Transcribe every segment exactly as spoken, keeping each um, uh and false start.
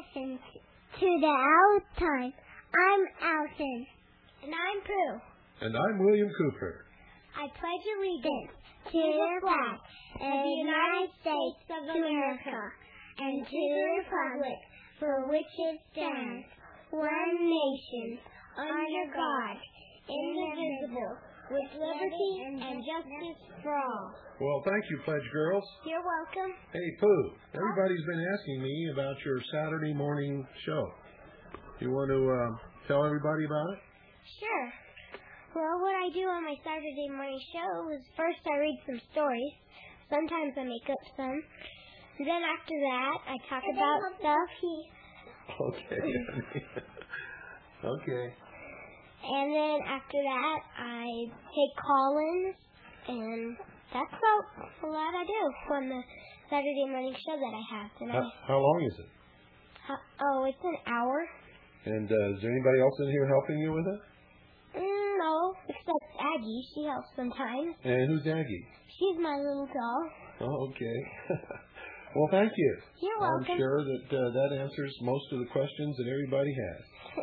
listen to the Owl Time. I'm Allison. And I'm Pooh. And I'm William Cooper. I pledge allegiance to the flag of the United States of America and to the republic for which it stands, one nation, under God, indivisible, with liberty and justice for all. Well, thank you, Pledge Girls. You're welcome. Hey, Pooh, everybody's been asking me about your Saturday morning show. You want to uh, tell everybody about it? Sure. Well, what I do on my Saturday morning show is first I read some stories. Sometimes I make up some. And then after that, I talk and about stuff. Okay. Okay. And then after that, I take call-ins, and that's about a lot I do on the Saturday morning show that I have. And how, I, how long is it? How, oh, it's an hour. And uh, is there anybody else in here helping you with it? Mm, no, except Aggie. She helps sometimes. And who's Aggie? She's my little doll. Oh, okay. Well, thank you. You're welcome. I'm sure that uh, that answers most of the questions that everybody has.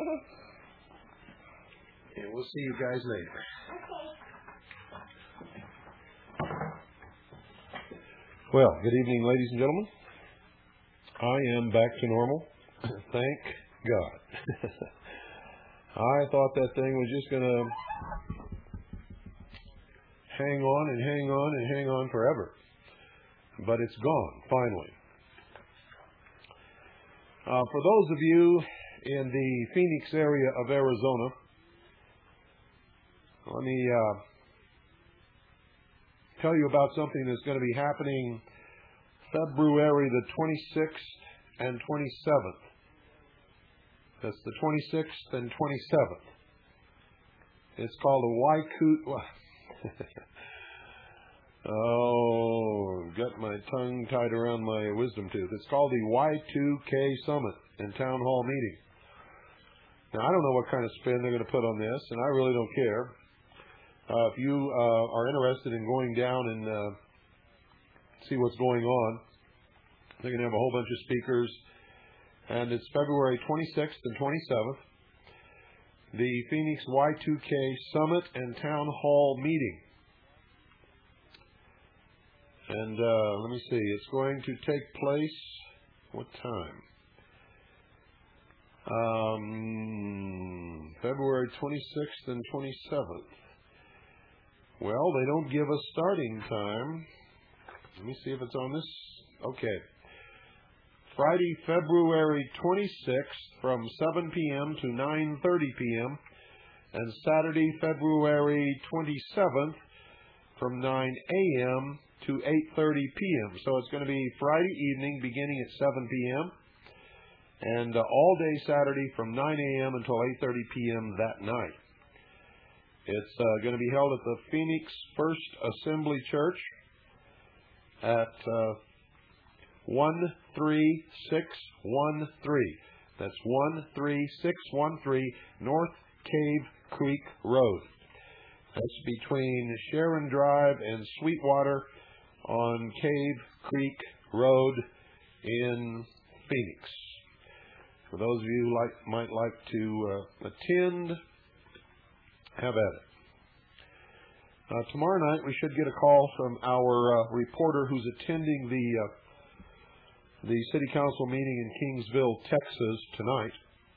And we'll see you guys later. Okay. Well, good evening, ladies and gentlemen. I am back to normal. Thank God. I thought that thing was just going to hang on and hang on and hang on forever. But it's gone, finally. Uh, for those of you in the Phoenix area of Arizona, let me uh, tell you about something that's going to be happening February the twenty-sixth and twenty-seventh. That's the twenty-sixth and twenty-seventh. It's called a Waiku... Oh, got my tongue tied around my wisdom tooth. It's called the Y two K Summit and Town Hall Meeting. Now, I don't know what kind of spin they're going to put on this, and I really don't care. Uh, if you uh, are interested in going down and uh, see what's going on, they're going to have a whole bunch of speakers, and it's February twenty-sixth and twenty-seventh, the Phoenix Y two K Summit and Town Hall Meeting. And uh, let me see, it's going to take place, what time? Um, February twenty-sixth and twenty-seventh. Well, they don't give a starting time. Let me see if it's on this. Okay. Friday, February twenty-sixth from seven p.m. to nine thirty p.m. and Saturday, February twenty-seventh from nine a.m. to eight thirty p.m. So it's going to be Friday evening beginning at seven p.m. and uh, all day Saturday from nine a.m. until eight thirty p.m. that night. It's uh, going to be held at the Phoenix First Assembly Church at uh, one three six one three. That's one three six one three North Cave Creek Road. That's between Sharon Drive and Sweetwater on Cave Creek Road in Phoenix. For those of you who like, might like to uh, attend, have at it. Uh, tomorrow night we should get a call from our uh, reporter who's attending the uh, the City Council meeting in Kingsville, Texas tonight.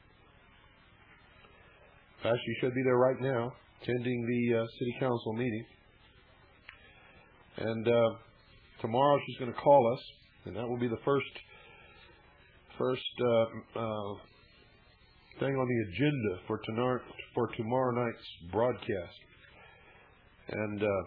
Actually, she should be there right now, attending the uh, City Council meeting. And uh, tomorrow she's going to call us, and that will be the first first uh, uh, thing on the agenda for tonight, for tomorrow night's broadcast. And uh,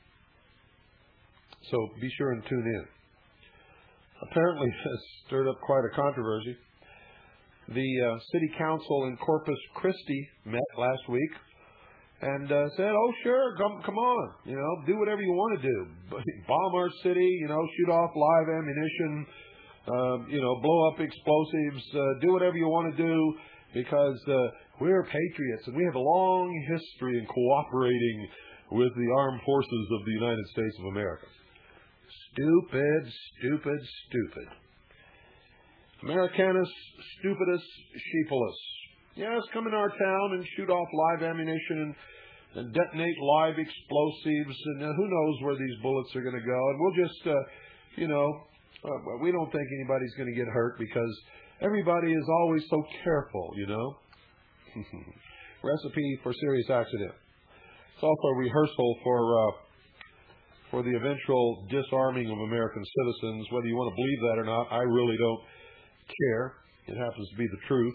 so be sure and tune in. Apparently, this stirred up quite a controversy. The uh, City Council in Corpus Christi met last week and uh, said, "Oh, sure, come, come on, you know, do whatever you want to do. Bomb our city, you know, shoot off live ammunition, uh, you know, blow up explosives, uh, do whatever you want to do, because uh, we're patriots and we have a long history in cooperating with the armed forces of the United States of America." Stupid, stupid, stupid. Americanus stupidus sheepolus. Yes, come in our town and shoot off live ammunition and, and detonate live explosives, and uh, who knows where these bullets are going to go. And we'll just, uh, you know, uh, we don't think anybody's going to get hurt because everybody is always so careful, you know. Recipe for serious accident. It's also a rehearsal for uh, for the eventual disarming of American citizens. Whether you want to believe that or not, I really don't care. It happens to be the truth.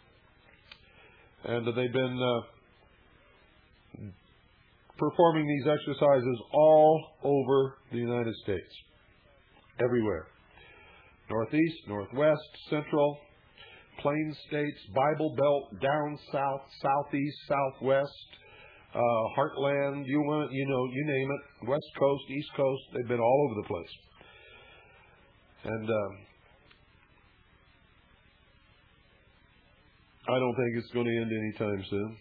And they've been uh, performing these exercises all over the United States, everywhere. Northeast, Northwest, Central, Plains States, Bible Belt, down south, southeast, southwest, uh, Heartland, you want, you know, you name it, West Coast, East Coast, they've been all over the place. And um, I don't think it's going to end anytime soon.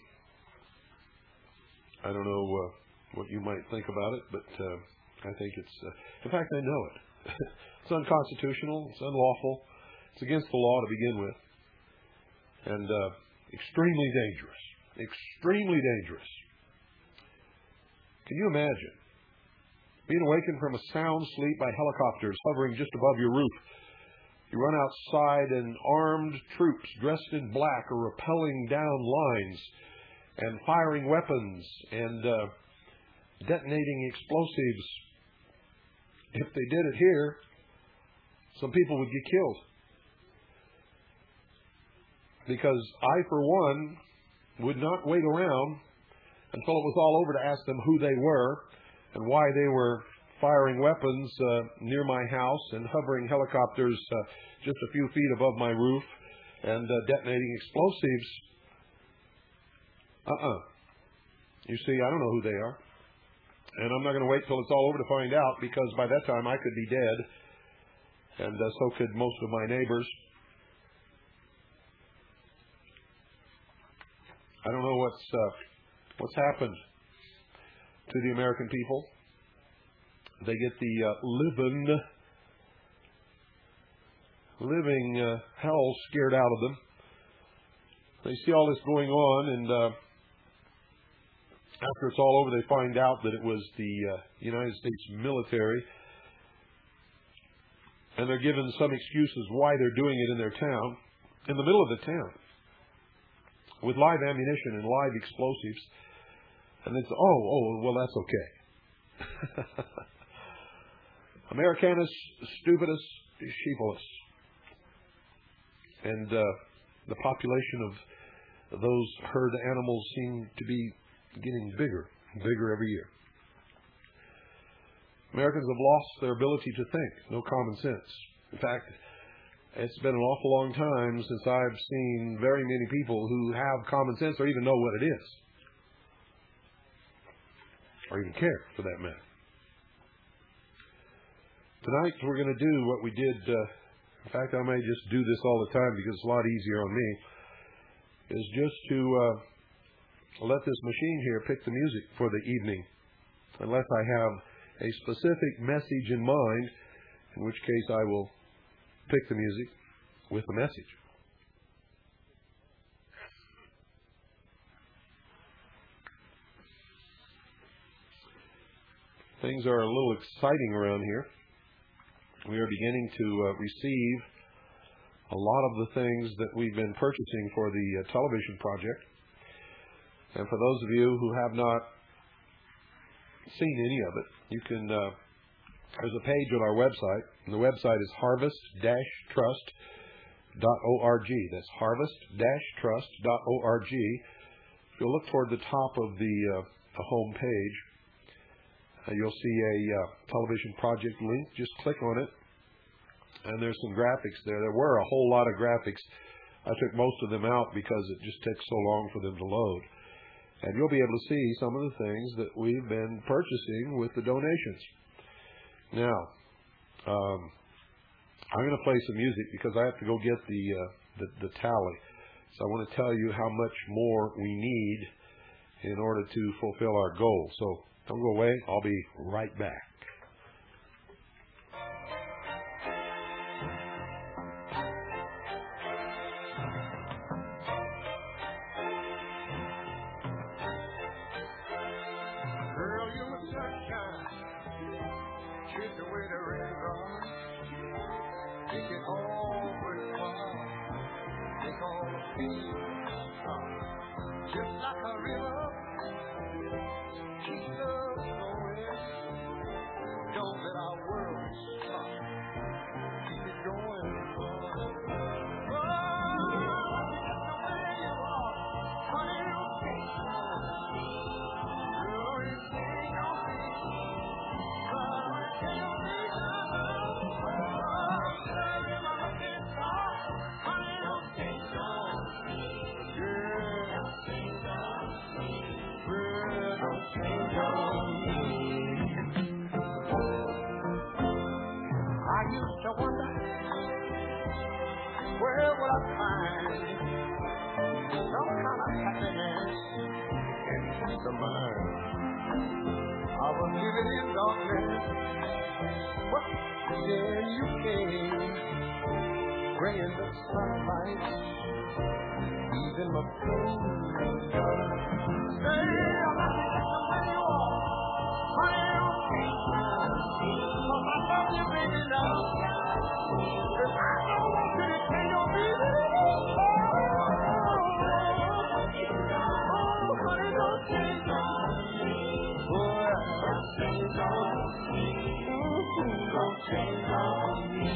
I don't know uh, what you might think about it, but uh, I think it's, uh, in fact, I know it. It's unconstitutional, it's unlawful, it's against the law to begin with, and uh, extremely dangerous, extremely dangerous. Can you imagine being awakened from a sound sleep by helicopters hovering just above your roof? You run outside and armed troops dressed in black are rappelling down lines and firing weapons and uh, detonating explosives. If they did it here, some people would get killed. Because I, for one, would not wait around until it was all over to ask them who they were and why they were firing weapons uh, near my house and hovering helicopters uh, just a few feet above my roof and uh, detonating explosives. Uh-uh. You see, I don't know who they are. And I'm not going to wait till it's all over to find out, because by that time I could be dead, and uh, so could most of my neighbors. I don't know what's uh, what's happened to the American people. They get the uh, living, living uh, hell scared out of them. They see all this going on, and uh, after it's all over, they find out that it was the uh, United States military, and they're given some excuses why they're doing it in their town, in the middle of the town, with live ammunition and live explosives. And it's, oh, oh, well, that's okay. Americanus stupidus sheepolus. And uh, the population of those herd animals seem to be getting bigger, bigger every year. Americans have lost their ability to think, no common sense. In fact, it's been an awful long time since I've seen very many people who have common sense or even know what it is, or even care, for that matter. Tonight we're going to do what we did. Uh, in fact, I may just do this all the time because it's a lot easier on me, is just to uh, let this machine here pick the music for the evening, unless I have a specific message in mind, in which case I will pick the music with the message. Things are a little exciting around here. We are beginning to uh, receive a lot of the things that we've been purchasing for the uh, television project. And for those of you who have not seen any of it, you can, uh, there's a page on our website, and the website is harvest dash trust dot org. That's harvest dash trust dot org. If you'll look toward the top of the, uh, the home page, uh, you'll see a uh, television project link. Just click on it, and there's some graphics there. There were a whole lot of graphics. I took most of them out because it just takes so long for them to load. And you'll be able to see some of the things that we've been purchasing with the donations. Now, um, I'm going to play some music because I have to go get the, uh, the the tally. So I want to tell you how much more we need in order to fulfill our goal. So don't go away. I'll be right back. Make it all worthwhile. Make all the pain stop. Just like a river, keep us going. Don't let our world stop. Keep it going. Oh, just the way you are. Honey, don't change on me. Girl, you change on me. Girl, you change on me. Oh, girl, you're my lucky star. Honey, don't change on me. Girl, don't change on me. Girl, don't change on me. I used to wonder where would I find some kind of happiness and peace of mind. I was living in darkness, but then you came, bringing the sunlight, even my pain. Say, I'm happy just the way you are. Honey, don't change on me. 'Cause I love you, baby, now. And I don't want you to change on me. Oh, honey, don't change on me. Boy, don't change on me. Ooh, don't change on me.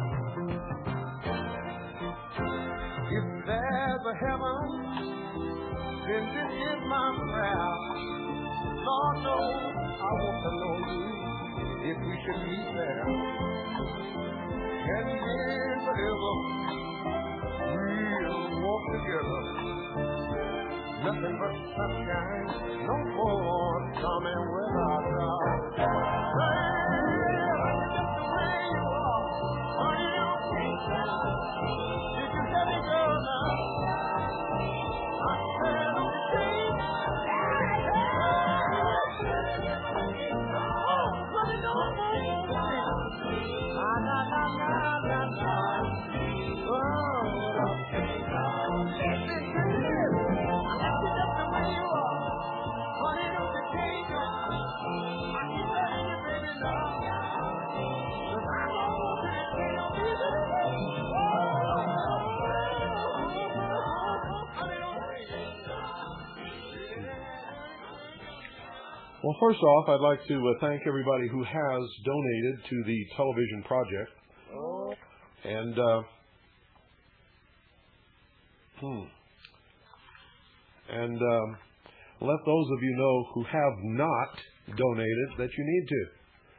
If there's a heaven, then this is my prayer. Lord knows I want to know you if we should meet there. And then forever we'll walk together. Nothing but sunshine, no more coming without love. Hey, just the way you are. Honey, don't change on me. Did you get it, girl, now? I said, don't change. Oh, honey, don't change on me. Na, na, na, na, na, na. Oh, don't change on me. Listen to this. I left you just the way you are. Honey, don't you change on me. I keep loving you, baby, now. 'Cause I don't want you to change on me. Oh, honey, don't change on me. Well, first off, I'd like to uh, thank everybody who has donated to the television project. Oh. And, uh, hmm. And um, let those of you know who have not donated that you need to.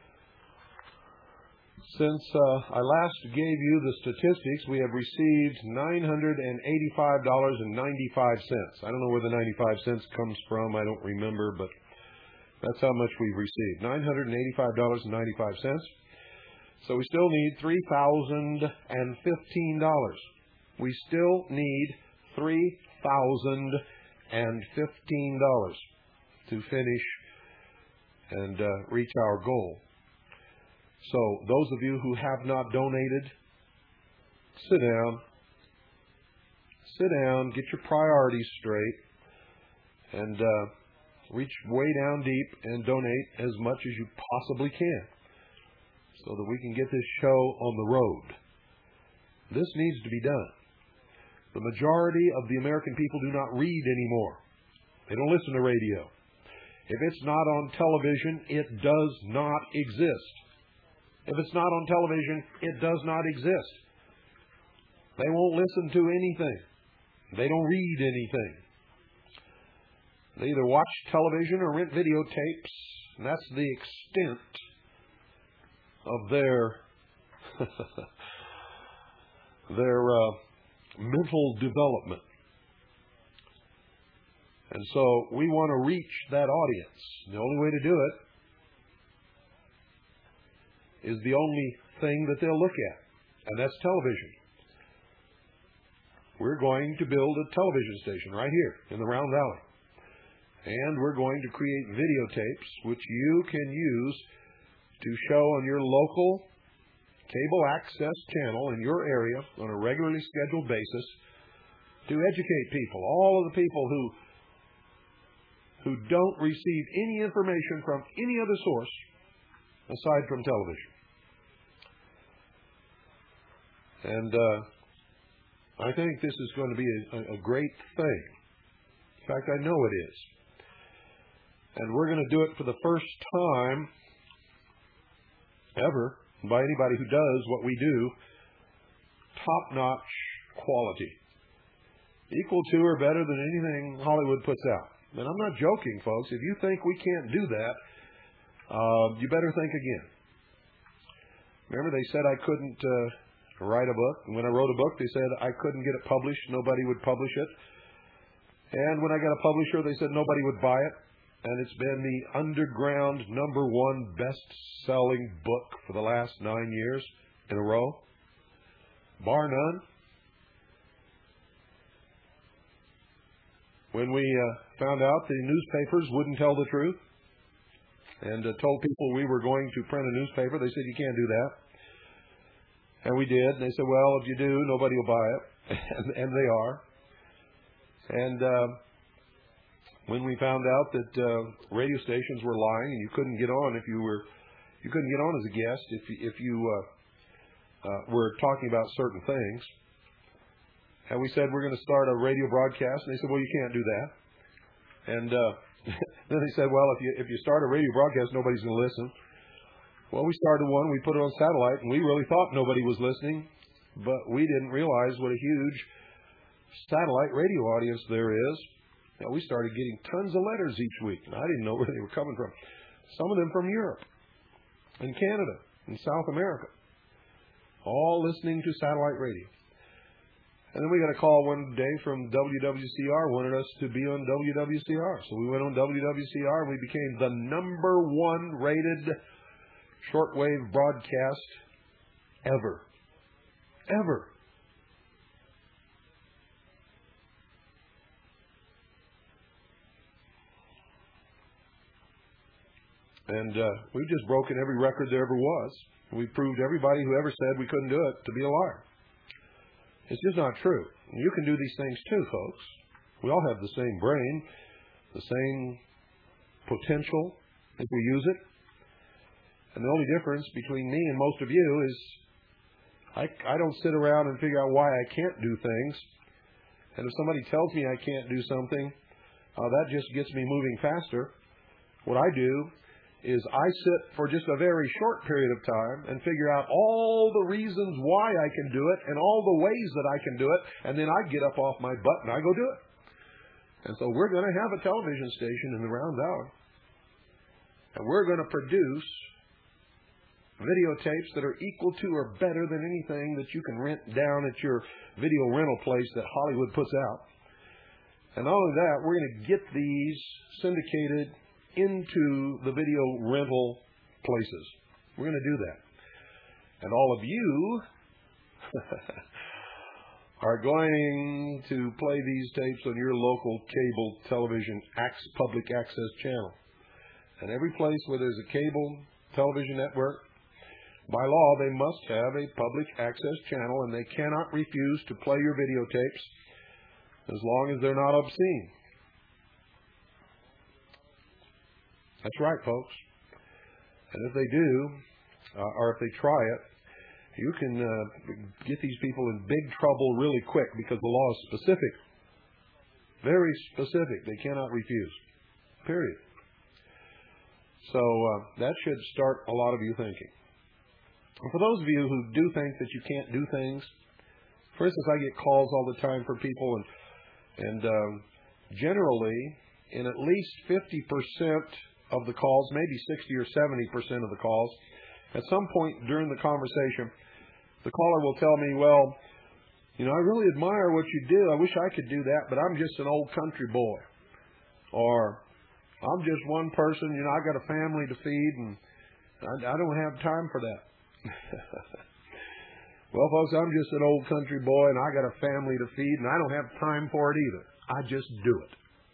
Since uh, I last gave you the statistics, we have received nine hundred eighty-five dollars and ninety-five cents. I don't know where the ninety-five cents comes from. I don't remember, but that's how much we've received. nine hundred eighty-five dollars and ninety-five cents. So we still need three thousand fifteen dollars. We still need three thousand fifteen dollars to finish and uh, reach our goal. So those of you who have not donated, sit down. Sit down, get your priorities straight, and uh, reach way down deep and donate as much as you possibly can so that we can get this show on the road. This needs to be done. The majority of the American people do not read anymore. They don't listen to radio. If it's not on television, it does not exist. If it's not on television, it does not exist. They won't listen to anything. They don't read anything. They either watch television or rent videotapes, and that's the extent of their their uh, mental development. And so we want to reach that audience. The only way to do it is the only thing that they'll look at, and that's television. We're going to build a television station right here in the Round Valley. And we're going to create videotapes which you can use to show on your local cable access channel in your area on a regularly scheduled basis to educate people, all of the people who who don't receive any information from any other source aside from television. And uh, I think this is going to be a, a great thing. In fact, I know it is. And we're going to do it for the first time ever by anybody who does what we do. Top-notch quality. Equal to or better than anything Hollywood puts out. And I'm not joking, folks. If you think we can't do that, uh, you better think again. Remember, they said I couldn't uh, write a book. And when I wrote a book, they said I couldn't get it published. Nobody would publish it. And when I got a publisher, they said nobody would buy it. And it's been the underground number one best-selling book for the last nine years in a row. Bar none. When we uh, found out the newspapers wouldn't tell the truth and uh, told people we were going to print a newspaper, they said, you can't do that. And we did. And they said, well, if you do, nobody will buy it. and, and they are. And uh, when we found out that uh, radio stations were lying and you couldn't get on if you were, you couldn't get on as a guest if you, if you uh, uh, were talking about certain things. And we said, we're going to start a radio broadcast. And they said, well, you can't do that. And uh, then they said, well, if you if you start a radio broadcast, nobody's going to listen. Well, we started one. We put it on satellite, and we really thought nobody was listening. But we didn't realize what a huge satellite radio audience there is. Now, we started getting tons of letters each week. And I didn't know where they were coming from. Some of them from Europe and Canada and South America. All listening to satellite radio. And then we got a call one day from W W C R, wanted us to be on W W C R. So we went on W W C R and we became the number one rated shortwave broadcast ever. Ever. And uh, we've just broken every record there ever was. We proved everybody who ever said we couldn't do it to be a liar. It's just not true. You can do these things too, folks. We all have the same brain, the same potential if we use it. And the only difference between me and most of you is I, I don't sit around and figure out why I can't do things. And if somebody tells me I can't do something, uh, that just gets me moving faster. What I do is I sit for just a very short period of time and figure out all the reasons why I can do it and all the ways that I can do it, and then I get up off my butt and I go do it. And so we're going to have a television station in the round hour, and we're going to produce videotapes that are equal to or better than anything that you can rent down at your video rental place that Hollywood puts out. And not only that, we're going to get these syndicated into the video rental places. We're going to do that. And all of you are going to play these tapes on your local cable television public access channel. And every place where there's a cable television network, by law, they must have a public access channel, and they cannot refuse to play your videotapes as long as they're not obscene. That's right, folks. And if they do, uh, or if they try it, you can uh, get these people in big trouble really quick because the law is specific. Very specific. They cannot refuse. Period. So uh, that should start a lot of you thinking. And for those of you who do think that you can't do things, for instance, I get calls all the time from people, and, and um, generally, in at least fifty percent of the calls, maybe sixty or seventy percent of the calls, at some point during the conversation, the caller will tell me, well, you know, I really admire what you do. I wish I could do that, but I'm just an old country boy. Or, I'm just one person, you know, I got a family to feed, and I, I don't have time for that. Well, folks, I'm just an old country boy, and I got a family to feed, and I don't have time for it either. I just do it.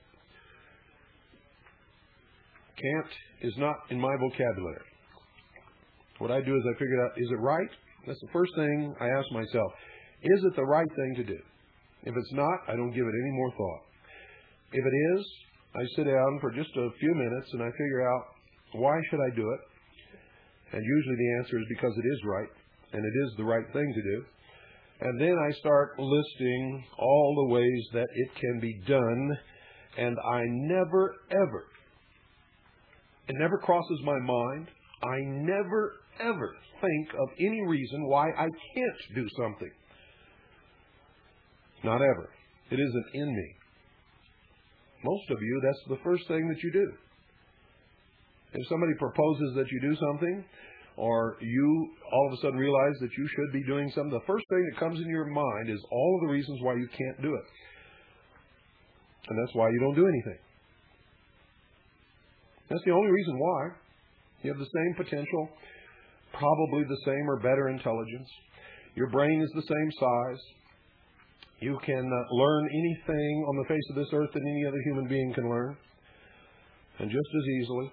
Can't is not in my vocabulary. What I do is I figure out, is it right? That's the first thing I ask myself. Is it the right thing to do? If it's not, I don't give it any more thought. If it is, I sit down for just a few minutes and I figure out, why should I do it? And usually the answer is because it is right, and it is the right thing to do. And then I start listing all the ways that it can be done, and I never, ever, it never crosses my mind, I never, ever think of any reason why I can't do something. Not ever. It isn't in me. Most of you, that's the first thing that you do. If somebody proposes that you do something, or you all of a sudden realize that you should be doing something, the first thing that comes in your mind is all of the reasons why you can't do it. And that's why you don't do anything. That's the only reason why. You have the same potential, probably the same or better intelligence. Your brain is the same size. You can uh, learn anything on the face of this earth that any other human being can learn, and just as easily.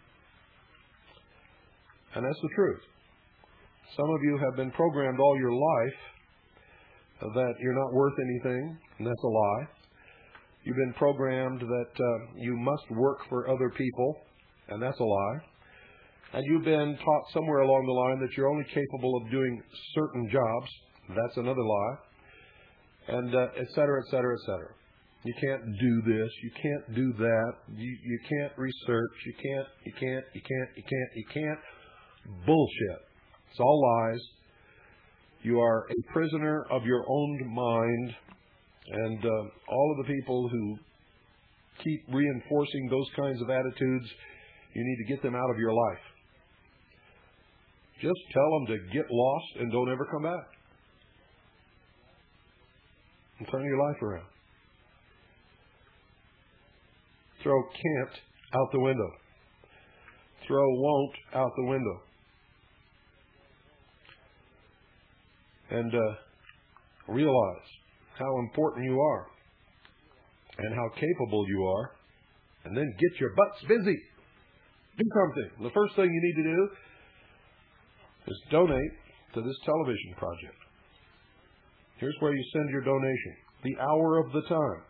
And that's the truth. Some of you have been programmed all your life that you're not worth anything, and that's a lie. You've been programmed that uh, you must work for other people, and that's a lie. And you've been taught somewhere along the line that you're only capable of doing certain jobs. That's another lie. And uh, et cetera, et cetera, et cetera. You can't do this. You can't do that. You, you can't research. You can't, you can't, you can't, you can't, you can't. Bullshit. It's all lies. You are a prisoner of your own mind. And uh, all of the people who keep reinforcing those kinds of attitudes, you need to get them out of your life. Just tell them to get lost and don't ever come back. And turn your life around. Throw can't out the window. Throw won't out the window. And uh, realize how important you are and how capable you are. And then get your butts busy. Do something. The first thing you need to do is donate to this television project. Here's where you send your donation. The Hour of the Time.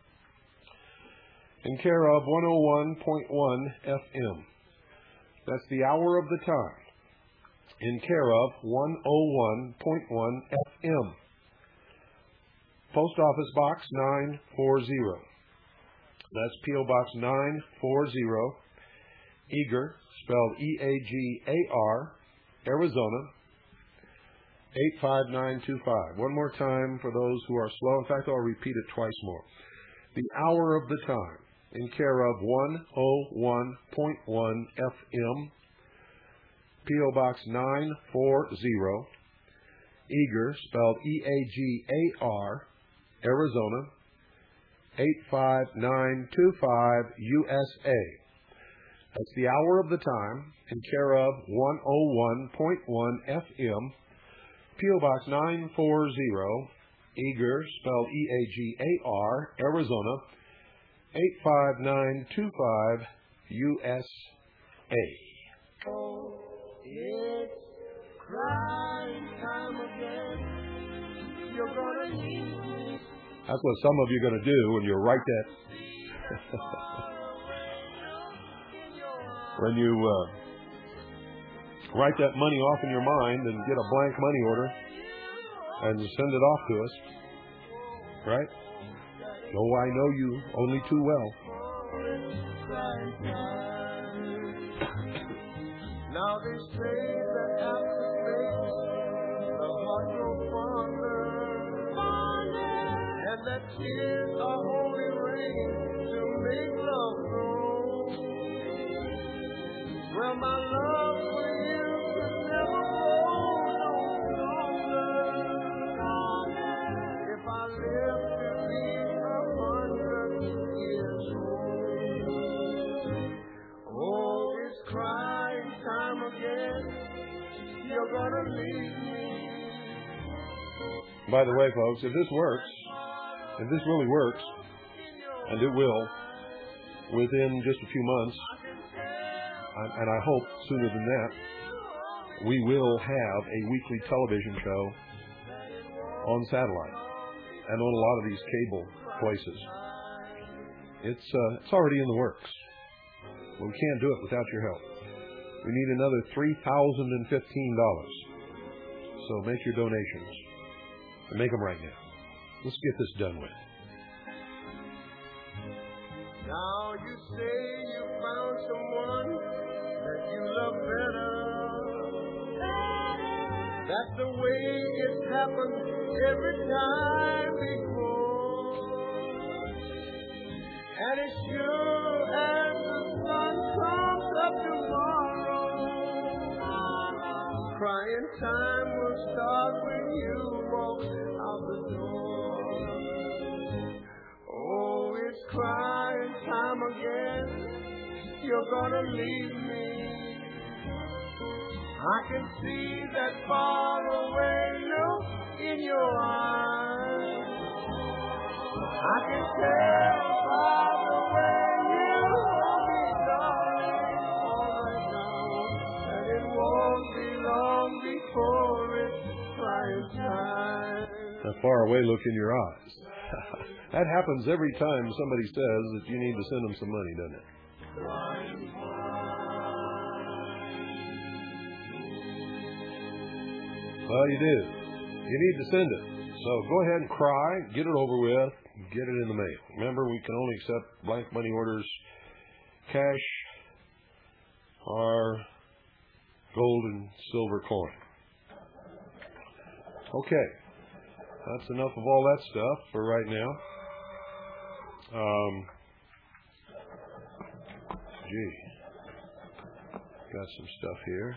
In care of one oh one point one F M. That's the Hour of the Time. In care of one oh one point one F M. Post Office Box nine forty. That's P O Box nine forty. Eagar, spelled E A G A R, Arizona, eight five nine two five. One more time for those who are slow. In fact, I'll repeat it twice more. The Hour of the Time, in care of one oh one point one F M, P O Box nine forty, Eagar, spelled E A G A R, Arizona, eight five nine two five, U S A. That's the Hour of the Time, in care of one oh one point one F M, P O Box nine forty, Eagar, spelled E A G A R, Arizona, eight five nine two five, U S A. Oh, it's crying time again. You're gonna need me. That's what some of you are going to do when you write that. when you uh, write that money off in your mind and get a blank money order and send it off to us. Right? Oh, I know you only too well. Now they say that after faith, the heart grows fonder, and that tears are holy rain to make love grow. Well, my love for you could never grow no longer if I live to be a hundred years old. Oh, it's crying time again. You're gonna leave me. By the way, folks, if this works, if this really works, and it will, within just a few months, and I hope sooner than that, we will have a weekly television show on satellite and on a lot of these cable places. It's uh, it's already in the works. But we can't do it without your help. We need another three thousand fifteen dollars. So make your donations. And make them right now. Let's get this done with. Now you say you found someone that you love better. That's the way it's happened every time before. And as sure as the sun comes up tomorrow, crying time will start when you walk out the door. Oh, it's crying time again. You're gonna leave me. I can see that far away look in your eyes. I can tell by the way you hold me, darling, all right now, that it won't be long before it's crying time. That far away look in your eyes. That happens every time somebody says that you need to send them some money, doesn't it? Well, you do. You need to send it. So go ahead and cry, get it over with, get it in the mail. Remember, we can only accept blank money orders, cash, or gold and silver coin. Okay. That's enough of all that stuff for right now. Um, gee. Got some stuff here.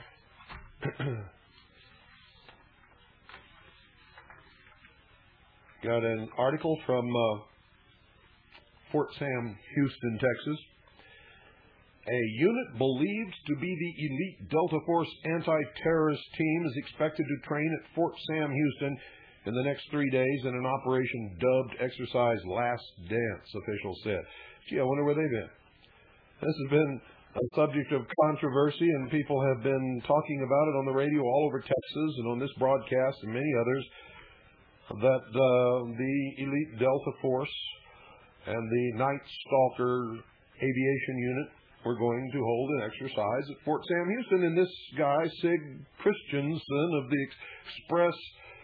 Got an article from uh, Fort Sam Houston, Texas. A unit believed to be the elite Delta Force anti-terrorist team is expected to train at Fort Sam Houston in the next three days in an operation dubbed Exercise Last Dance, officials said. Gee, I wonder where they've been. This has been a subject of controversy, and people have been talking about it on the radio all over Texas and on this broadcast and many others, that uh, the elite Delta Force and the Night Stalker aviation unit were going to hold an exercise at Fort Sam Houston. And this guy, Sig Christensen of the Express,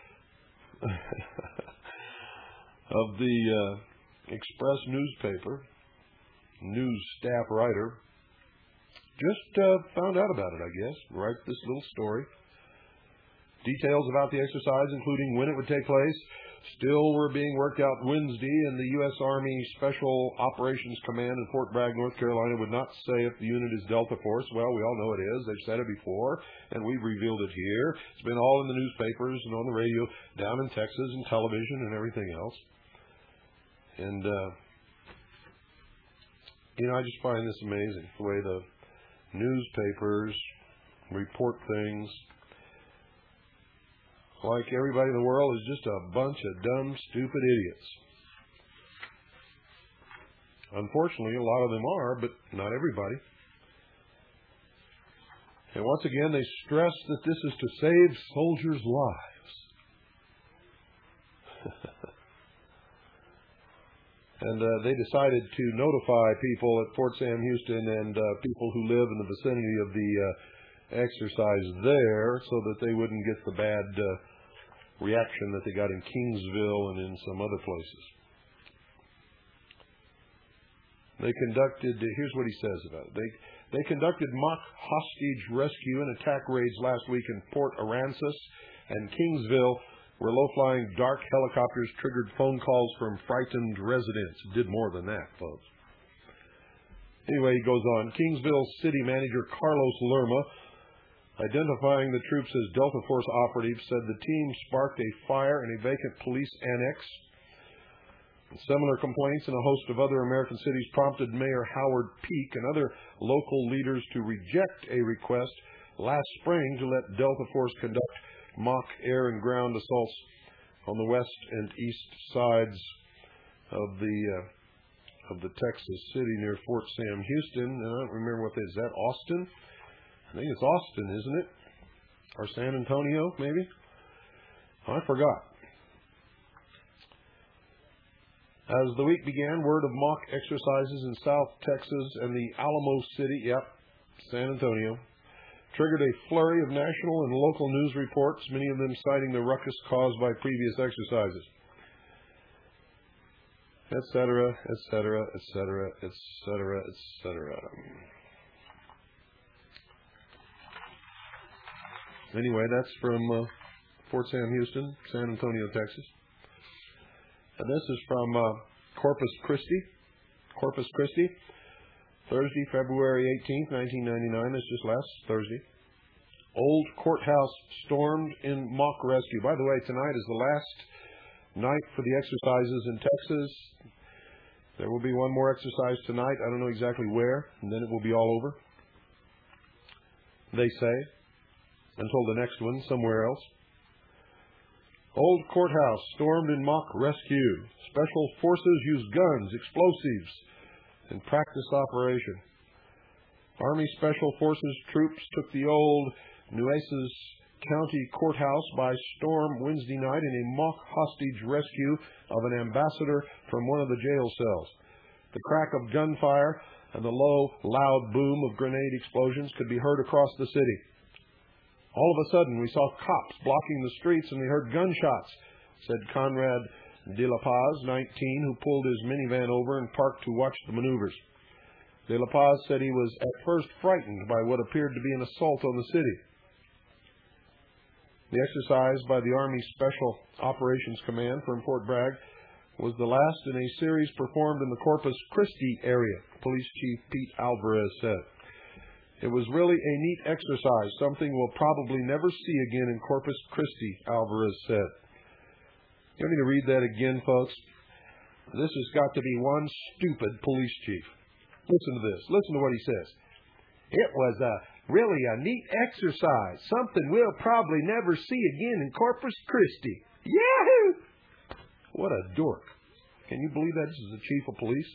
of the uh, Express newspaper, news staff writer, just uh, found out about it, I guess. Write this little story. Details about the exercise, including when it would take place, still were being worked out Wednesday, and the U S Army Special Operations Command in Fort Bragg, North Carolina, would not say if the unit is Delta Force. Well, we all know it is. They've said it before, and we've revealed it here. It's been all in the newspapers and on the radio down in Texas and television and everything else. And, uh, you know, I just find this amazing, the way the newspapers report things. Like everybody in the world is just a bunch of dumb, stupid idiots. Unfortunately, a lot of them are, but not everybody. And once again, they stress that this is to save soldiers' lives. And uh, they decided to notify people at Fort Sam Houston and uh, people who live in the vicinity of the uh, exercise there, so that they wouldn't get the bad uh, reaction that they got in Kingsville and in some other places. They conducted, here's what he says about it. They, they conducted mock hostage rescue and attack raids last week in Port Aransas and Kingsville, where low-flying dark helicopters triggered phone calls from frightened residents. It did more than that, folks. Anyway, he goes on. Kingsville City Manager Carlos Lerma, identifying the troops as Delta Force operatives, said the team sparked a fire in a vacant police annex. Similar complaints in a host of other American cities prompted Mayor Howard Peak and other local leaders to reject a request last spring to let Delta Force conduct mock air and ground assaults on the west and east sides of the uh, of the Texas city near Fort Sam Houston. And I don't remember what that is. Is that Austin? I think it's Austin, isn't it? Or San Antonio, maybe? I forgot. As the week began, word of mock exercises in South Texas and the Alamo City, yep, San Antonio, triggered a flurry of national and local news reports, many of them citing the ruckus caused by previous exercises. Etc., etc., etc., etc., et cetera. Anyway, that's from uh, Fort Sam Houston, San Antonio, Texas. And this is from uh, Corpus Christi. Corpus Christi, Thursday, February eighteenth, nineteen ninety-nine. That's just last Thursday. Old courthouse stormed in mock rescue. By the way, tonight is the last night for the exercises in Texas. There will be one more exercise tonight. I don't know exactly where, and then it will be all over. They say, until the next one, somewhere else. Old courthouse stormed in mock rescue. Special forces used guns, explosives, in practice operation. Army Special Forces troops took the old Nueces County Courthouse by storm Wednesday night in a mock hostage rescue of an ambassador from one of the jail cells. The crack of gunfire and the low, loud boom of grenade explosions could be heard across the city. All of a sudden, we saw cops blocking the streets and we heard gunshots, said Conrad De La Paz, nineteen, who pulled his minivan over and parked to watch the maneuvers. De La Paz said he was at first frightened by what appeared to be an assault on the city. The exercise by the Army Special Operations Command from Fort Bragg was the last in a series performed in the Corpus Christi area, Police Chief Pete Alvarez said. It was really a neat exercise, something we'll probably never see again in Corpus Christi, Alvarez said. You want me to read that again, folks? This has got to be one stupid police chief. Listen to this. Listen to what he says. It was a really a neat exercise, something we'll probably never see again in Corpus Christi. Yahoo! What a dork. Can you believe that? This is the chief of police.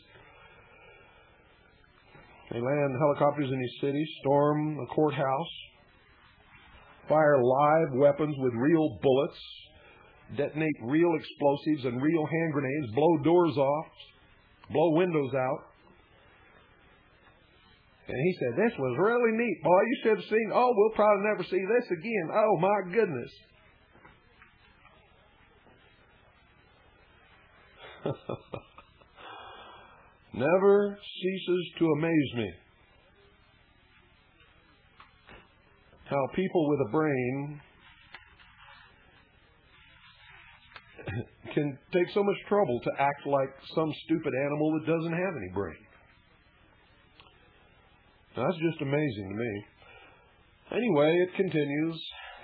They land helicopters in these cities, storm a courthouse, fire live weapons with real bullets, detonate real explosives and real hand grenades, blow doors off, blow windows out. And he said, this was really neat, boy. You should have seen, oh, we'll probably never see this again. Oh, my goodness. Never ceases to amaze me how people with a brain can take so much trouble to act like some stupid animal that doesn't have any brain. Now, that's just amazing to me. Anyway, it continues.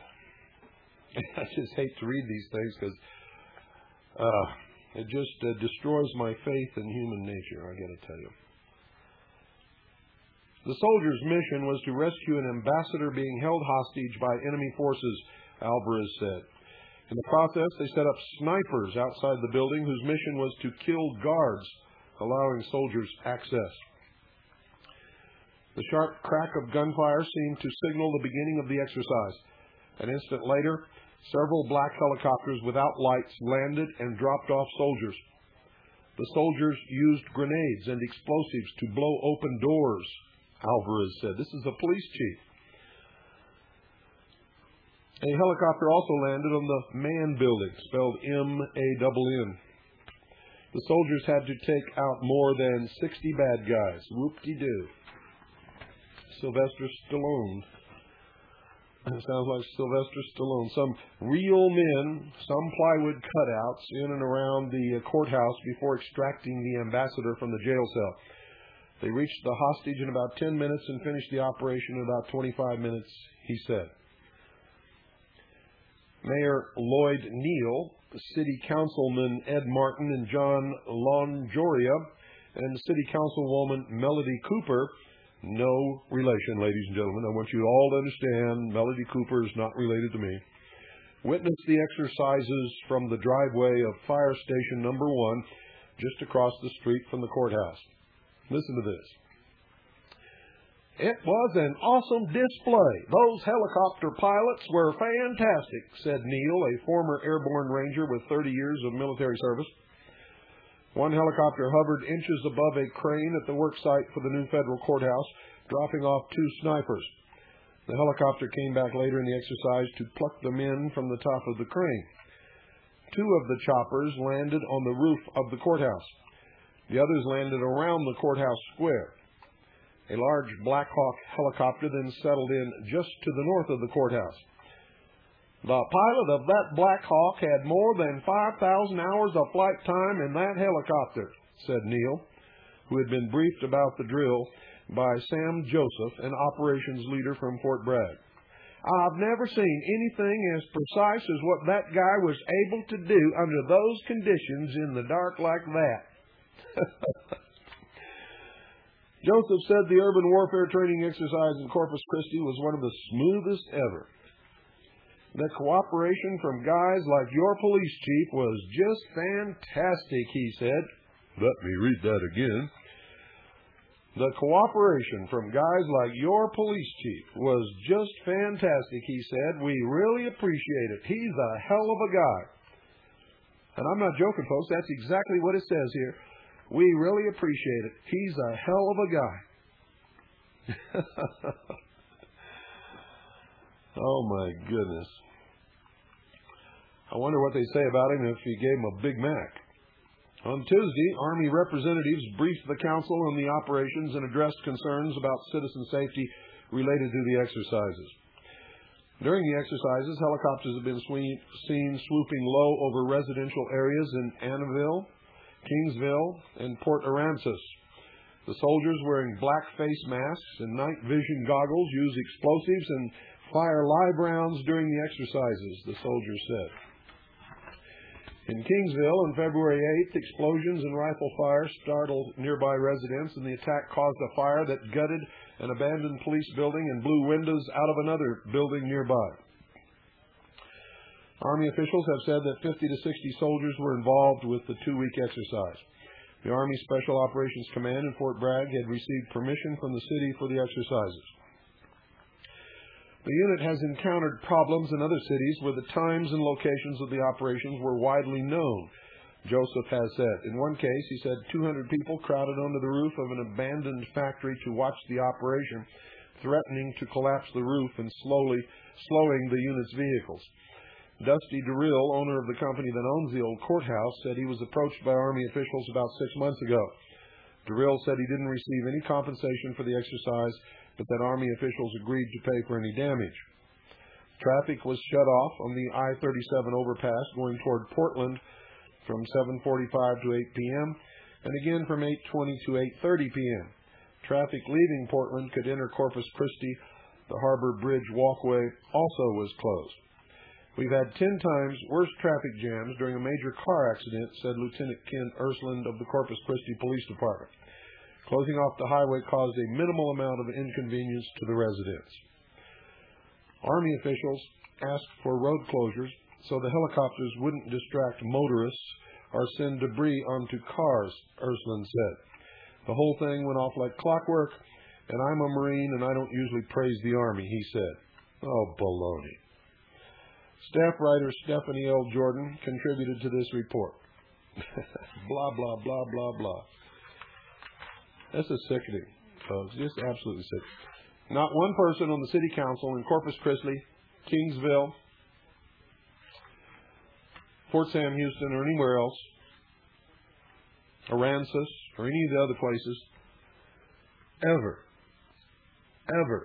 I just hate to read these things because uh, it just uh, destroys my faith in human nature, I got to tell you. The soldiers' mission was to rescue an ambassador being held hostage by enemy forces, Alvarez said. In the process, they set up snipers outside the building whose mission was to kill guards, allowing soldiers access. The sharp crack of gunfire seemed to signal the beginning of the exercise. An instant later, several black helicopters without lights landed and dropped off soldiers. The soldiers used grenades and explosives to blow open doors, Alvarez said. This is the police chief. A helicopter also landed on the Mann building, spelled M A N N. The soldiers had to take out more than sixty bad guys. Whoop-de-doo. Sylvester Stallone. It sounds like Sylvester Stallone. Some real men, some plywood cutouts in and around the courthouse before extracting the ambassador from the jail cell. They reached the hostage in about ten minutes and finished the operation in about twenty-five minutes, he said. Mayor Lloyd Neal, City Councilman Ed Martin and John Longoria, and City Councilwoman Melody Cooper, no relation, ladies and gentlemen. I want you all to understand, Melody Cooper is not related to me. Witnessed the exercises from the driveway of Fire Station Number One, just across the street from the courthouse. Listen to this. It was an awesome display. Those helicopter pilots were fantastic, said Neal, a former airborne ranger with thirty years of military service. One helicopter hovered inches above a crane at the work site for the new federal courthouse, dropping off two snipers. The helicopter came back later in the exercise to pluck the men from the top of the crane. Two of the choppers landed on the roof of the courthouse. The others landed around the courthouse square. A large Black Hawk helicopter then settled in just to the north of the courthouse. The pilot of that Black Hawk had more than five thousand hours of flight time in that helicopter, said Neal, who had been briefed about the drill by Sam Joseph, an operations leader from Fort Bragg. I've never seen anything as precise as what that guy was able to do under those conditions in the dark like that. Joseph said the urban warfare training exercise in Corpus Christi was one of the smoothest ever. The cooperation from guys like your police chief was just fantastic, he said. Let me read that again. The cooperation from guys like your police chief was just fantastic, he said. We really appreciate it. He's a hell of a guy. And I'm not joking, folks. That's exactly what it says here. We really appreciate it. He's a hell of a guy. Oh, my goodness. I wonder what they say about him if he gave him a Big Mac. On Tuesday, Army representatives briefed the council on the operations and addressed concerns about citizen safety related to the exercises. During the exercises, helicopters have been seen swooping low over residential areas in Annaville, Kingsville, and Port Aransas. The soldiers wearing black face masks and night vision goggles use explosives and fire live rounds during the exercises, the soldiers said. In Kingsville on February eighth, explosions and rifle fire startled nearby residents, and the attack caused a fire that gutted an abandoned police building and blew windows out of another building nearby. Army officials have said that fifty to sixty soldiers were involved with the two-week exercise. The Army Special Operations Command in Fort Bragg had received permission from the city for the exercises. The unit has encountered problems in other cities where the times and locations of the operations were widely known, Joseph has said. In one case, he said two hundred people crowded onto the roof of an abandoned factory to watch the operation, threatening to collapse the roof and slowly slowing the unit's vehicles. Dusty DeRill, owner of the company that owns the old courthouse, said he was approached by Army officials about six months ago. DeRill said he didn't receive any compensation for the exercise, but that Army officials agreed to pay for any damage. Traffic was shut off on the I thirty-seven overpass going toward Portland from seven forty-five to eight p.m. and again from eight twenty to eight thirty p.m. Traffic leaving Portland could enter Corpus Christi. The Harbor Bridge walkway also was closed. We've had ten times worse traffic jams during a major car accident, said Lieutenant Ken Ursland of the Corpus Christi Police Department. Closing off the highway caused a minimal amount of inconvenience to the residents. Army officials asked for road closures so the helicopters wouldn't distract motorists or send debris onto cars, Ursland said. The whole thing went off like clockwork, and I'm a Marine and I don't usually praise the Army, he said. Oh, baloney. Staff writer Stephanie L. Jordan contributed to this report. Blah, blah, blah, blah, blah. This is sickening, folks. Just absolutely sick. Not one person on the city council in Corpus Christi, Kingsville, Fort Sam Houston, or anywhere else, Aransas, or any of the other places, ever, ever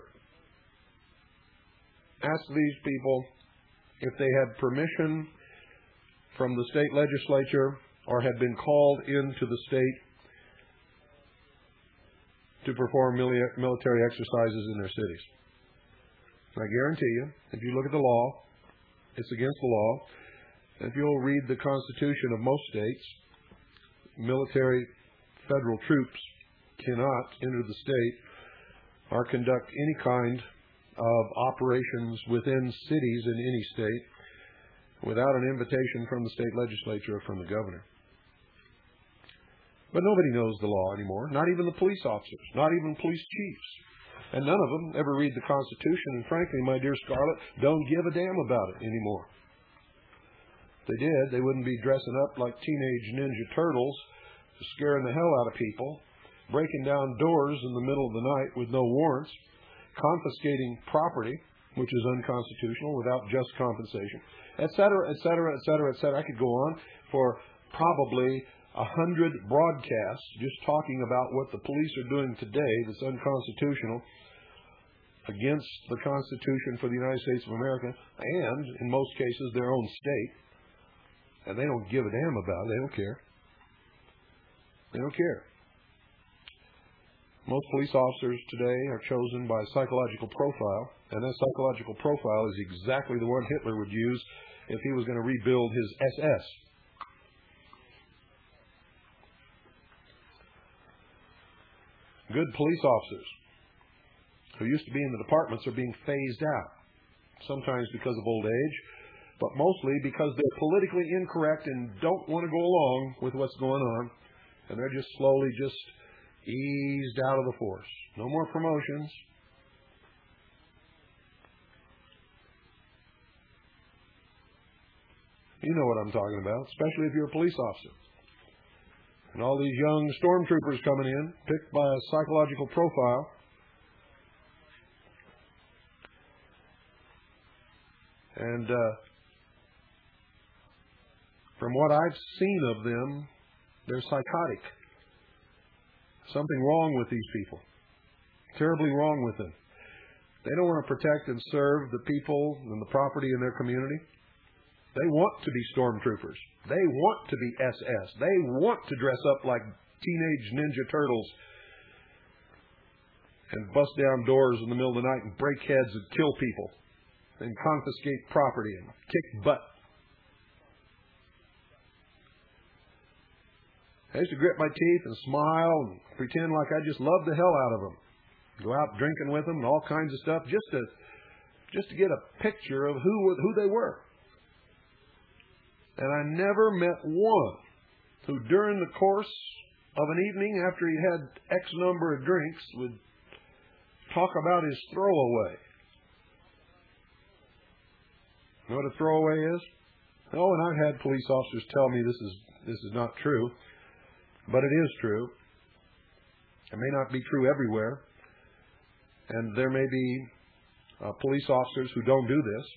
asked these people if they had permission from the state legislature or had been called into the state to perform military exercises in their cities. I guarantee you, if you look at the law, it's against the law. If you'll read the Constitution of most states, military federal troops cannot enter the state or conduct any kind of operations within cities in any state without an invitation from the state legislature or from the governor. But nobody knows the law anymore, not even the police officers, not even police chiefs. And none of them ever read the Constitution, and frankly, my dear Scarlett, don't give a damn about it anymore. If they did, they wouldn't be dressing up like teenage Ninja Turtles, scaring the hell out of people, breaking down doors in the middle of the night with no warrants, confiscating property, which is unconstitutional, without just compensation, et cetera, et cetera, et cetera, et cetera. I could go on for probably a hundred broadcasts just talking about what the police are doing today that's unconstitutional, against the Constitution for the United States of America, and, in most cases, their own state. And they don't give a damn about it. They don't care. They don't care. Most police officers today are chosen by psychological profile, and that psychological profile is exactly the one Hitler would use if he was going to rebuild his S S. Good police officers who used to be in the departments are being phased out, sometimes because of old age, but mostly because they're politically incorrect and don't want to go along with what's going on, and they're just slowly just eased out of the force. No more promotions. You know what I'm talking about, especially if you're a police officer. And all these young stormtroopers coming in, picked by a psychological profile. And uh, from what I've seen of them, they're psychotic. Something wrong with these people. Terribly wrong with them. They don't want to protect and serve the people and the property in their community. They want to be stormtroopers. They want to be S S. They want to dress up like teenage Ninja Turtles and bust down doors in the middle of the night and break heads and kill people and confiscate property and kick butt. I used to grit my teeth and smile and pretend like I just loved the hell out of them. Go out drinking with them and all kinds of stuff just to just to get a picture of who who they were. And I never met one who during the course of an evening after he had X number of drinks would talk about his throwaway. You know what a throwaway is? Oh, and I've had police officers tell me this is this is not true, but it is true. It may not be true everywhere, and there may be uh, police officers who don't do this,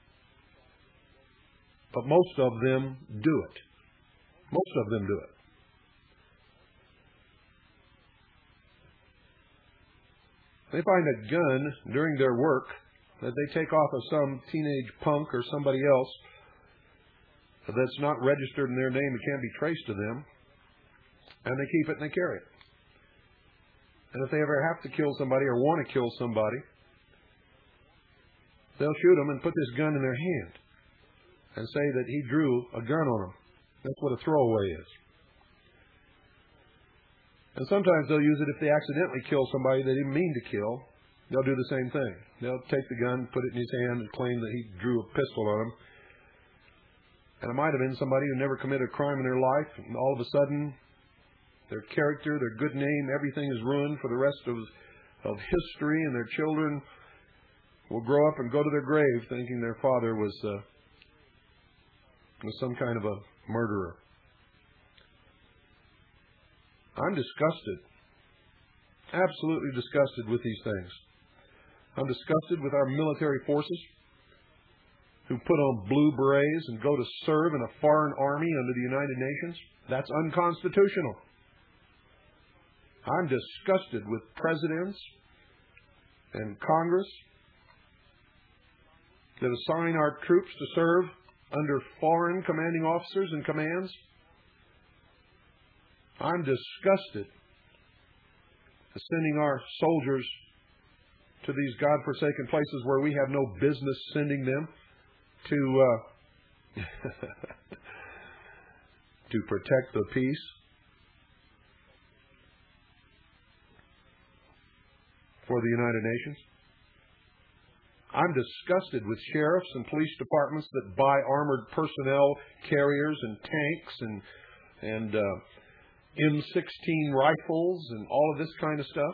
but most of them do it. Most of them do it. They find a gun during their work that they take off of some teenage punk or somebody else that's not registered in their name and can't be traced to them, and they keep it and they carry it. And if they ever have to kill somebody or want to kill somebody, they'll shoot them and put this gun in their hand and say that he drew a gun on them. That's what a throwaway is. And sometimes they'll use it if they accidentally kill somebody they didn't mean to kill. They'll do the same thing. They'll take the gun, put it in his hand, and claim that he drew a pistol on him. And it might have been somebody who never committed a crime in their life, and all of a sudden, their character, their good name, everything is ruined for the rest of, of history, and their children will grow up and go to their grave thinking their father was, uh, was some kind of a murderer. I'm disgusted, absolutely disgusted with these things. I'm disgusted with our military forces who put on blue berets and go to serve in a foreign army under the United Nations. That's unconstitutional. I'm disgusted with presidents and Congress that assign our troops to serve under foreign commanding officers and commands. I'm disgusted at sending our soldiers to these godforsaken places where we have no business sending them to uh, to protect the peace. For the United Nations. I'm disgusted with sheriffs and police departments that buy armored personnel carriers and tanks and and uh, M sixteen rifles and all of this kind of stuff.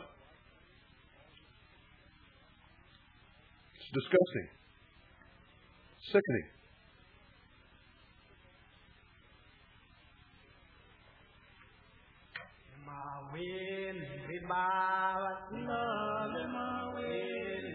It's disgusting. Sickening. My wind, my love, my wind.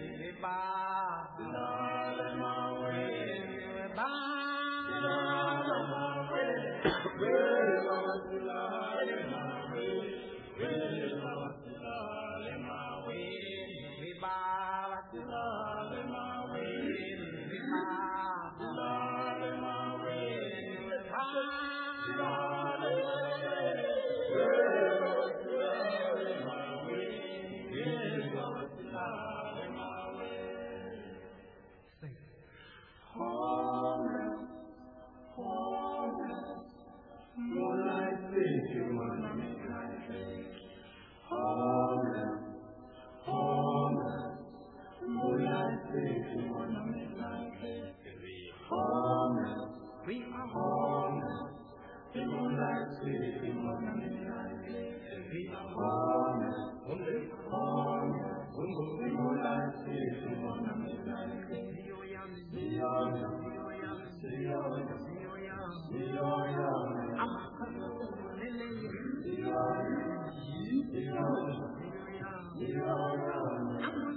We are homeless. In Moonlight City, Moonlight City. We are homeless. Homeless, homeless. In Moonlight City, Moonlight City. See all young, see all young, see all young. I'm a cousin. See all young, see all young, see all young. I'm a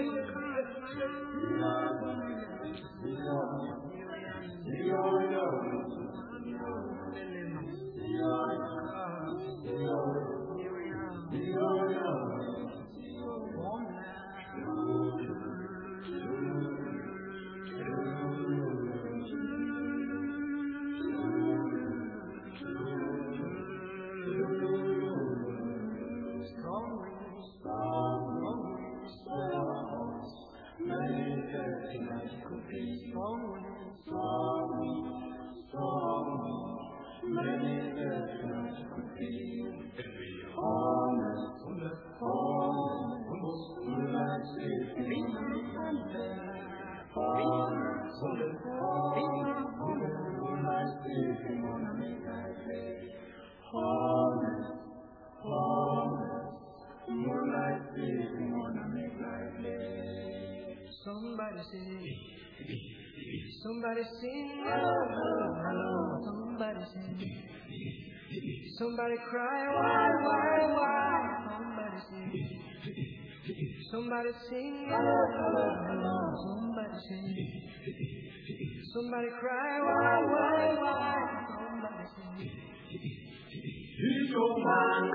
Somebody sing, somebody sing, hello, hello, hello. Somebody sing, somebody cry, why, why, why? Somebody sing, somebody sing, hello, hello, hello. Somebody sing, somebody cry, why, why, why? Somebody sing. He's your man,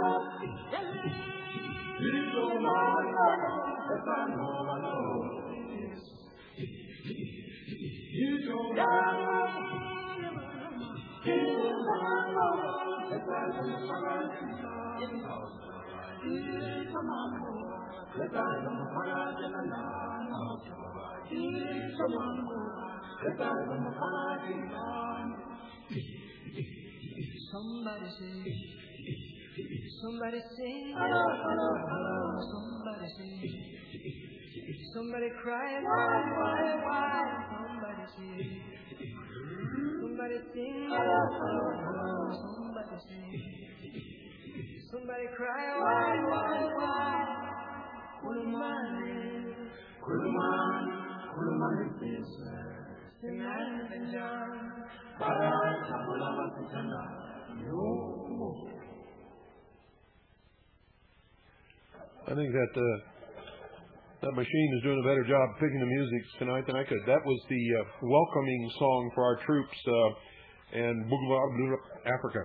he's your man, if I know, I know. He's your man, he's your man, if I know, I know. He's your man, if I know, I know. He's your man, if I know, I know. Somebody sing, somebody sing, hello, hello, hello. Somebody sing, somebody cry, why, why, why? Somebody sing, somebody sing, hello, hello, hello. Somebody sing, somebody cry, why, why, why? Kulumani, kulumani, kulumani pisa, sinani benjam, para tabula matitana. I think that uh, that machine is doing a better job picking the music tonight than I could. That was the uh, welcoming song for our troops uh, in Bugla, Africa.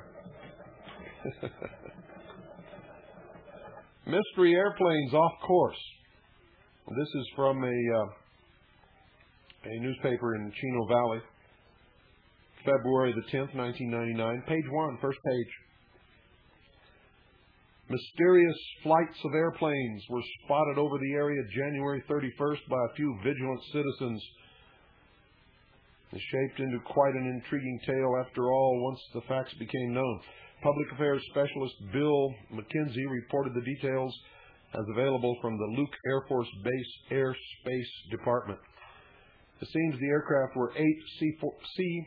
Mystery airplanes off course. This is from a uh, a newspaper in Chino Valley, February the tenth, nineteen ninety-nine. Page one, first page. Mysterious flights of airplanes were spotted over the area January thirty-first by a few vigilant citizens. It shaped into quite an intriguing tale after all once the facts became known. Public Affairs Specialist Bill McKenzie reported the details as available from the Luke Air Force Base Airspace Department. It seems the aircraft were eight C four, C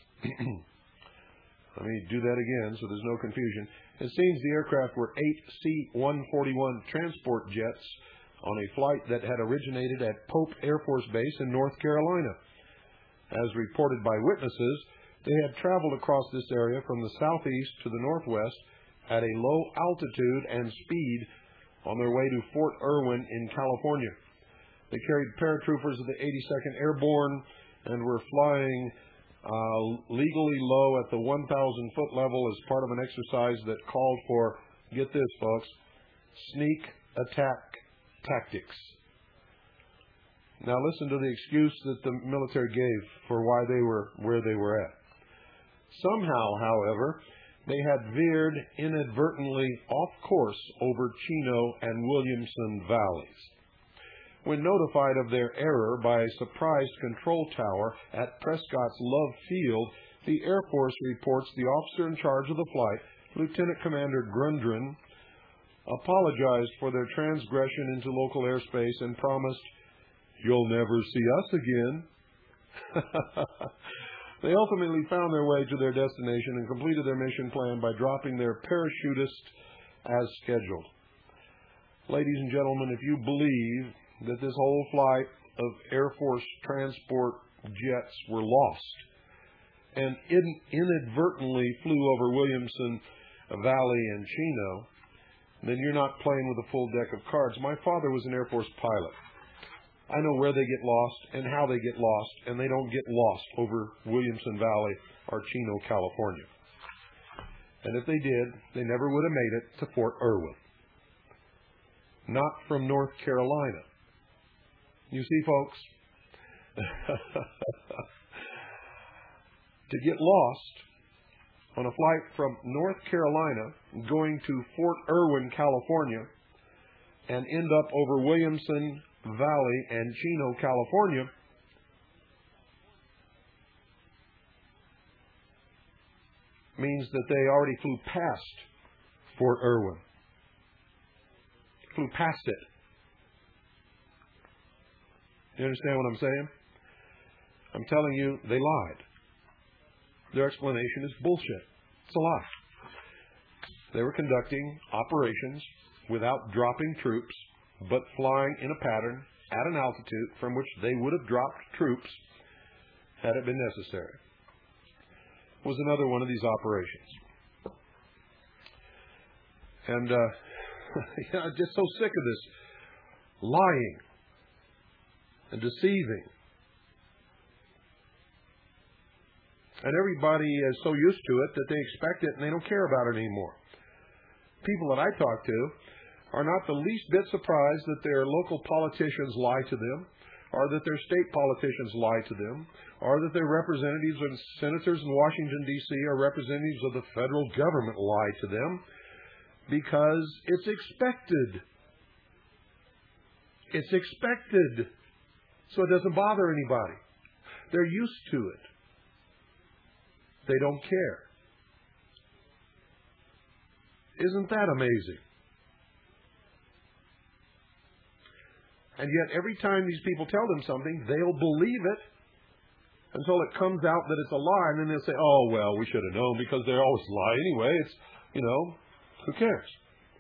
let me do that again so there's no confusion. It seems the aircraft were eight C one forty-one transport jets on a flight that had originated at Pope Air Force Base in North Carolina. As reported by witnesses, they had traveled across this area from the southeast to the northwest at a low altitude and speed on their way to Fort Irwin in California. They carried paratroopers of the eighty-second Airborne and were flying Uh, legally low at the one thousand foot level as part of an exercise that called for, get this folks, sneak attack tactics. Now listen to the excuse that the military gave for why they were where they were at. Somehow, however, they had veered inadvertently off course over Chino and Williamson valleys. When notified of their error by a surprised control tower at Prescott's Love Field, the Air Force reports the officer in charge of the flight, Lieutenant Commander Grundren, apologized for their transgression into local airspace and promised, "You'll never see us again." They ultimately found their way to their destination and completed their mission plan by dropping their parachutist as scheduled. Ladies and gentlemen, if you believe that this whole flight of Air Force transport jets were lost and in, inadvertently flew over Williamson Valley and Chino, then you're not playing with a full deck of cards. My father was an Air Force pilot. I know where they get lost and how they get lost, and they don't get lost over Williamson Valley or Chino, California. And if they did, they never would have made it to Fort Irwin. Not from North Carolina. You see, folks, to get lost on a flight from North Carolina going to Fort Irwin, California, and end up over Williamson Valley and Chino, California, means that they already flew past Fort Irwin. Flew past it. You understand what I'm saying? I'm telling you, they lied. Their explanation is bullshit. It's a lie. They were conducting operations without dropping troops, but flying in a pattern at an altitude from which they would have dropped troops had it been necessary. It was another one of these operations. And uh, you know, I'm just so sick of this lying and deceiving. And everybody is so used to it that they expect it and they don't care about it anymore. People that I talk to are not the least bit surprised that their local politicians lie to them, or that their state politicians lie to them, or that their representatives and senators in Washington, D C, or representatives of the federal government lie to them, because it's expected. It's expected. So it doesn't bother anybody. They're used to it. They don't care. Isn't that amazing? And yet every time these people tell them something, they'll believe it until it comes out that it's a lie, and then they'll say, oh, well, we should have known, because they always lie anyway. It's, you know, who cares?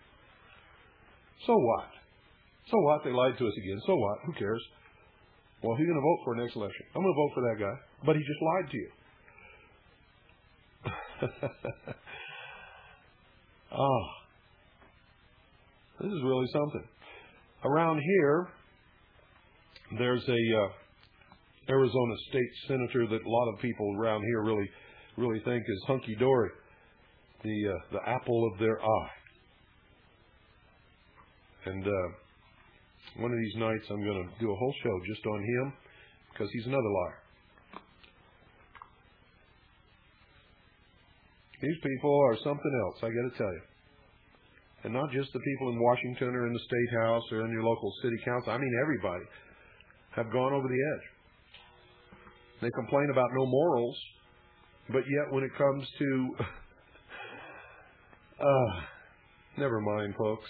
So what? So what? They lied to us again. So what? Who cares? Well, who are you going to vote for next election? I'm going to vote for that guy. But he just lied to you. Ah, this is really something. Around here, there's a uh, Arizona state senator that a lot of people around here really, really think is hunky dory, the uh, the apple of their eye. And uh, one of these nights, I'm going to do a whole show just on him, because he's another liar. These people are something else, I got to tell you. And not just the people in Washington or in the State House or in your local city council. I mean, everybody have gone over the edge. They complain about no morals, but yet when it comes to... uh, never mind, folks.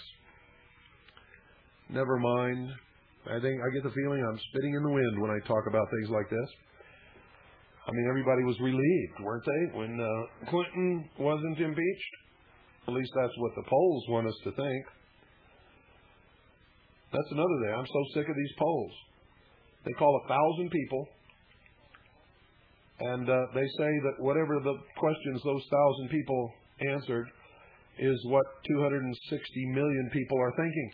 Never mind. I think I get the feeling I'm spitting in the wind when I talk about things like this. I mean, everybody was relieved, weren't they, when uh, Clinton wasn't impeached? At least that's what the polls want us to think. That's another thing. I'm so sick of these polls. They call a thousand people, and uh, they say that whatever the questions those thousand people answered is what two hundred sixty million people are thinking.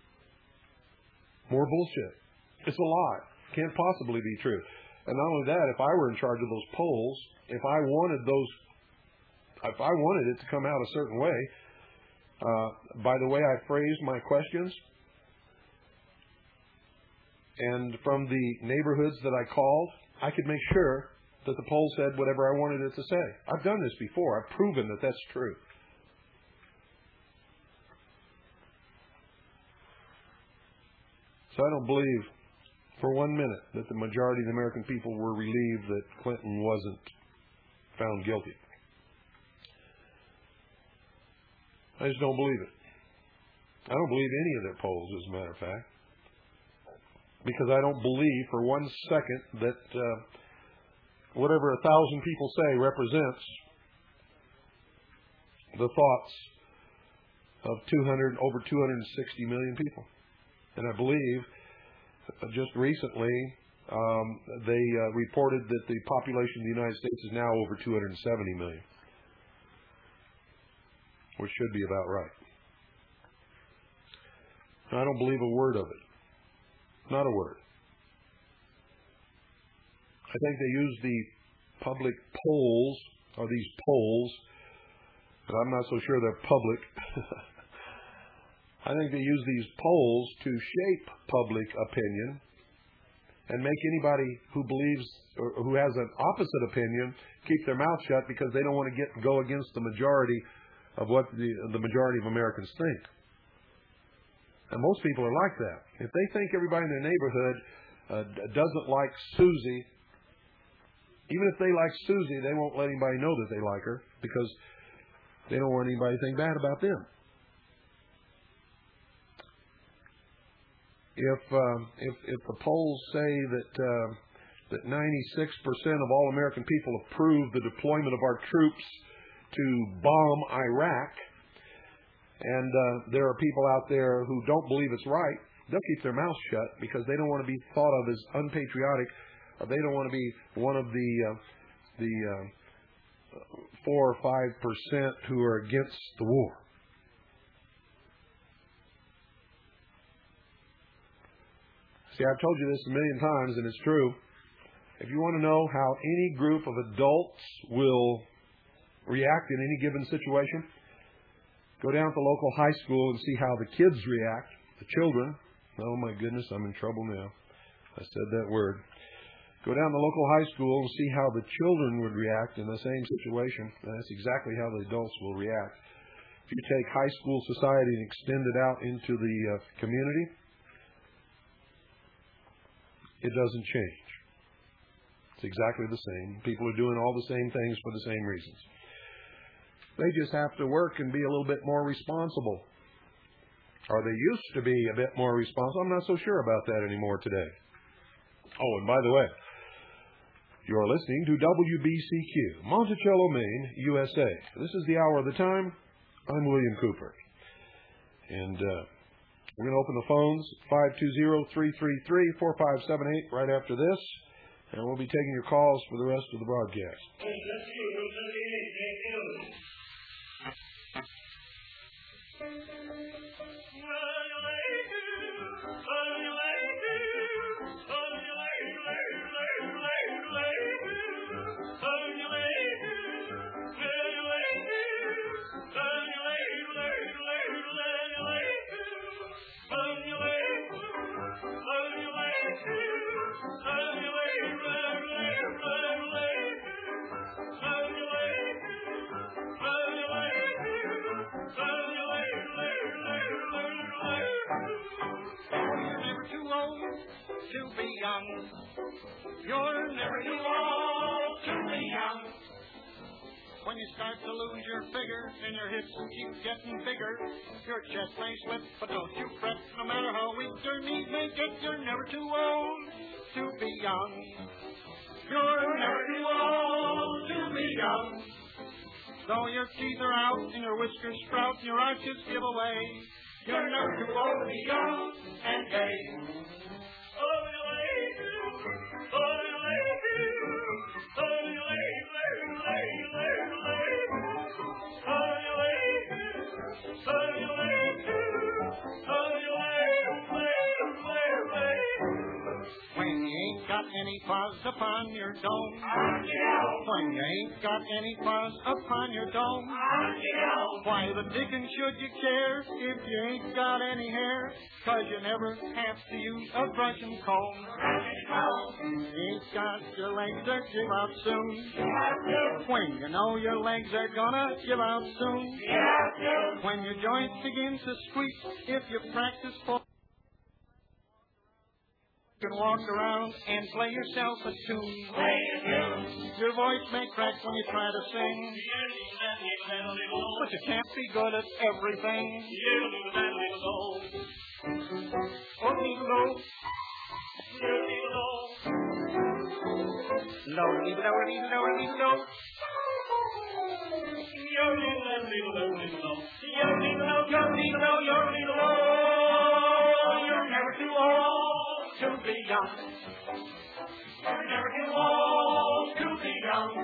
More bullshit. It's a lie. Can't possibly be true. And not only that, if I were in charge of those polls, if I wanted those, if I wanted it to come out a certain way, uh, by the way I phrased my questions, and from the neighborhoods that I called, I could make sure that the poll said whatever I wanted it to say. I've done this before. I've proven that that's true. So I don't believe for one minute that the majority of the American people were relieved that Clinton wasn't found guilty. I just don't believe it. I don't believe any of their polls, as a matter of fact. Because I don't believe for one second that uh, whatever a thousand people say represents the thoughts of two hundred, over two hundred sixty million people. And I believe just recently um, they uh, reported that the population of the United States is now over two hundred seventy million, which should be about right. Now, I don't believe a word of it. Not a word. I think they use the public polls, or these polls, but I'm not so sure they're public. I think they use these polls to shape public opinion and make anybody who believes or who has an opposite opinion keep their mouth shut because they don't want to get go against the majority of what the, the majority of Americans think. And most people are like that. If they think everybody in their neighborhood uh, doesn't like Susie, even if they like Susie, they won't let anybody know that they like her because they don't want anybody to think bad about them. If um, if, if the polls say that uh, that ninety-six percent of all American people approve the deployment of our troops to bomb Iraq, and uh, there are people out there who don't believe it's right, they'll keep their mouth shut because they don't want to be thought of as unpatriotic. Or they don't want to be one of the uh, the uh, four or five percent who are against the war. See, I've told you this a million times, and it's true. If you want to know how any group of adults will react in any given situation, go down to the local high school and see how the kids react, the children. Oh, my goodness, I'm in trouble now. I said that word. Go down to the local high school and see how the children would react in the same situation. And that's exactly how the adults will react. If you take high school society and extend it out into the uh, community, it doesn't change. It's exactly the same. People are doing all the same things for the same reasons. They just have to work and be a little bit more responsible. Or they used to be a bit more responsible. I'm not so sure about that anymore today. Oh, and by the way, you're listening to W B C Q, Monticello, Maine, U S A. This is the hour of the time. I'm William Cooper. And uh, we're going to open the phones, five two zero, three three three, four five seven eight, right after this. And we'll be taking your calls for the rest of the broadcast. To be young, you're never too old to be young. When you start to lose your figure and your hips keep getting bigger, your chest may slip, but don't you fret. No matter how weak your knees may get, you're never too old to be young. You're never too old to be young. Though your teeth are out and your whiskers sprout and your arches give away, you're never too old to be young and gay. When you ain't got any fuzz upon your dome, when you ain't got any fuzz upon your dome, why the dickens should you care if you ain't got any hair? 'Cause you never have to use a brush and comb. You ain't got your legs that give out soon. When you know your legs are gonna give out soon. When your joints begin to squeak, if you practice for you can walk around and play yourself a tune. Play a tune. Your voice may crack when you try to sing, but you can't be good at everything. Oh, Lo, dee, lo, dee, lo, dee, lo. Yo, dee, lo, dee, lo, dee, lo. Yo, dee, lo, yo, dee, lo, yo, dee, lo. You're never too old to be young. You're never too old to be young.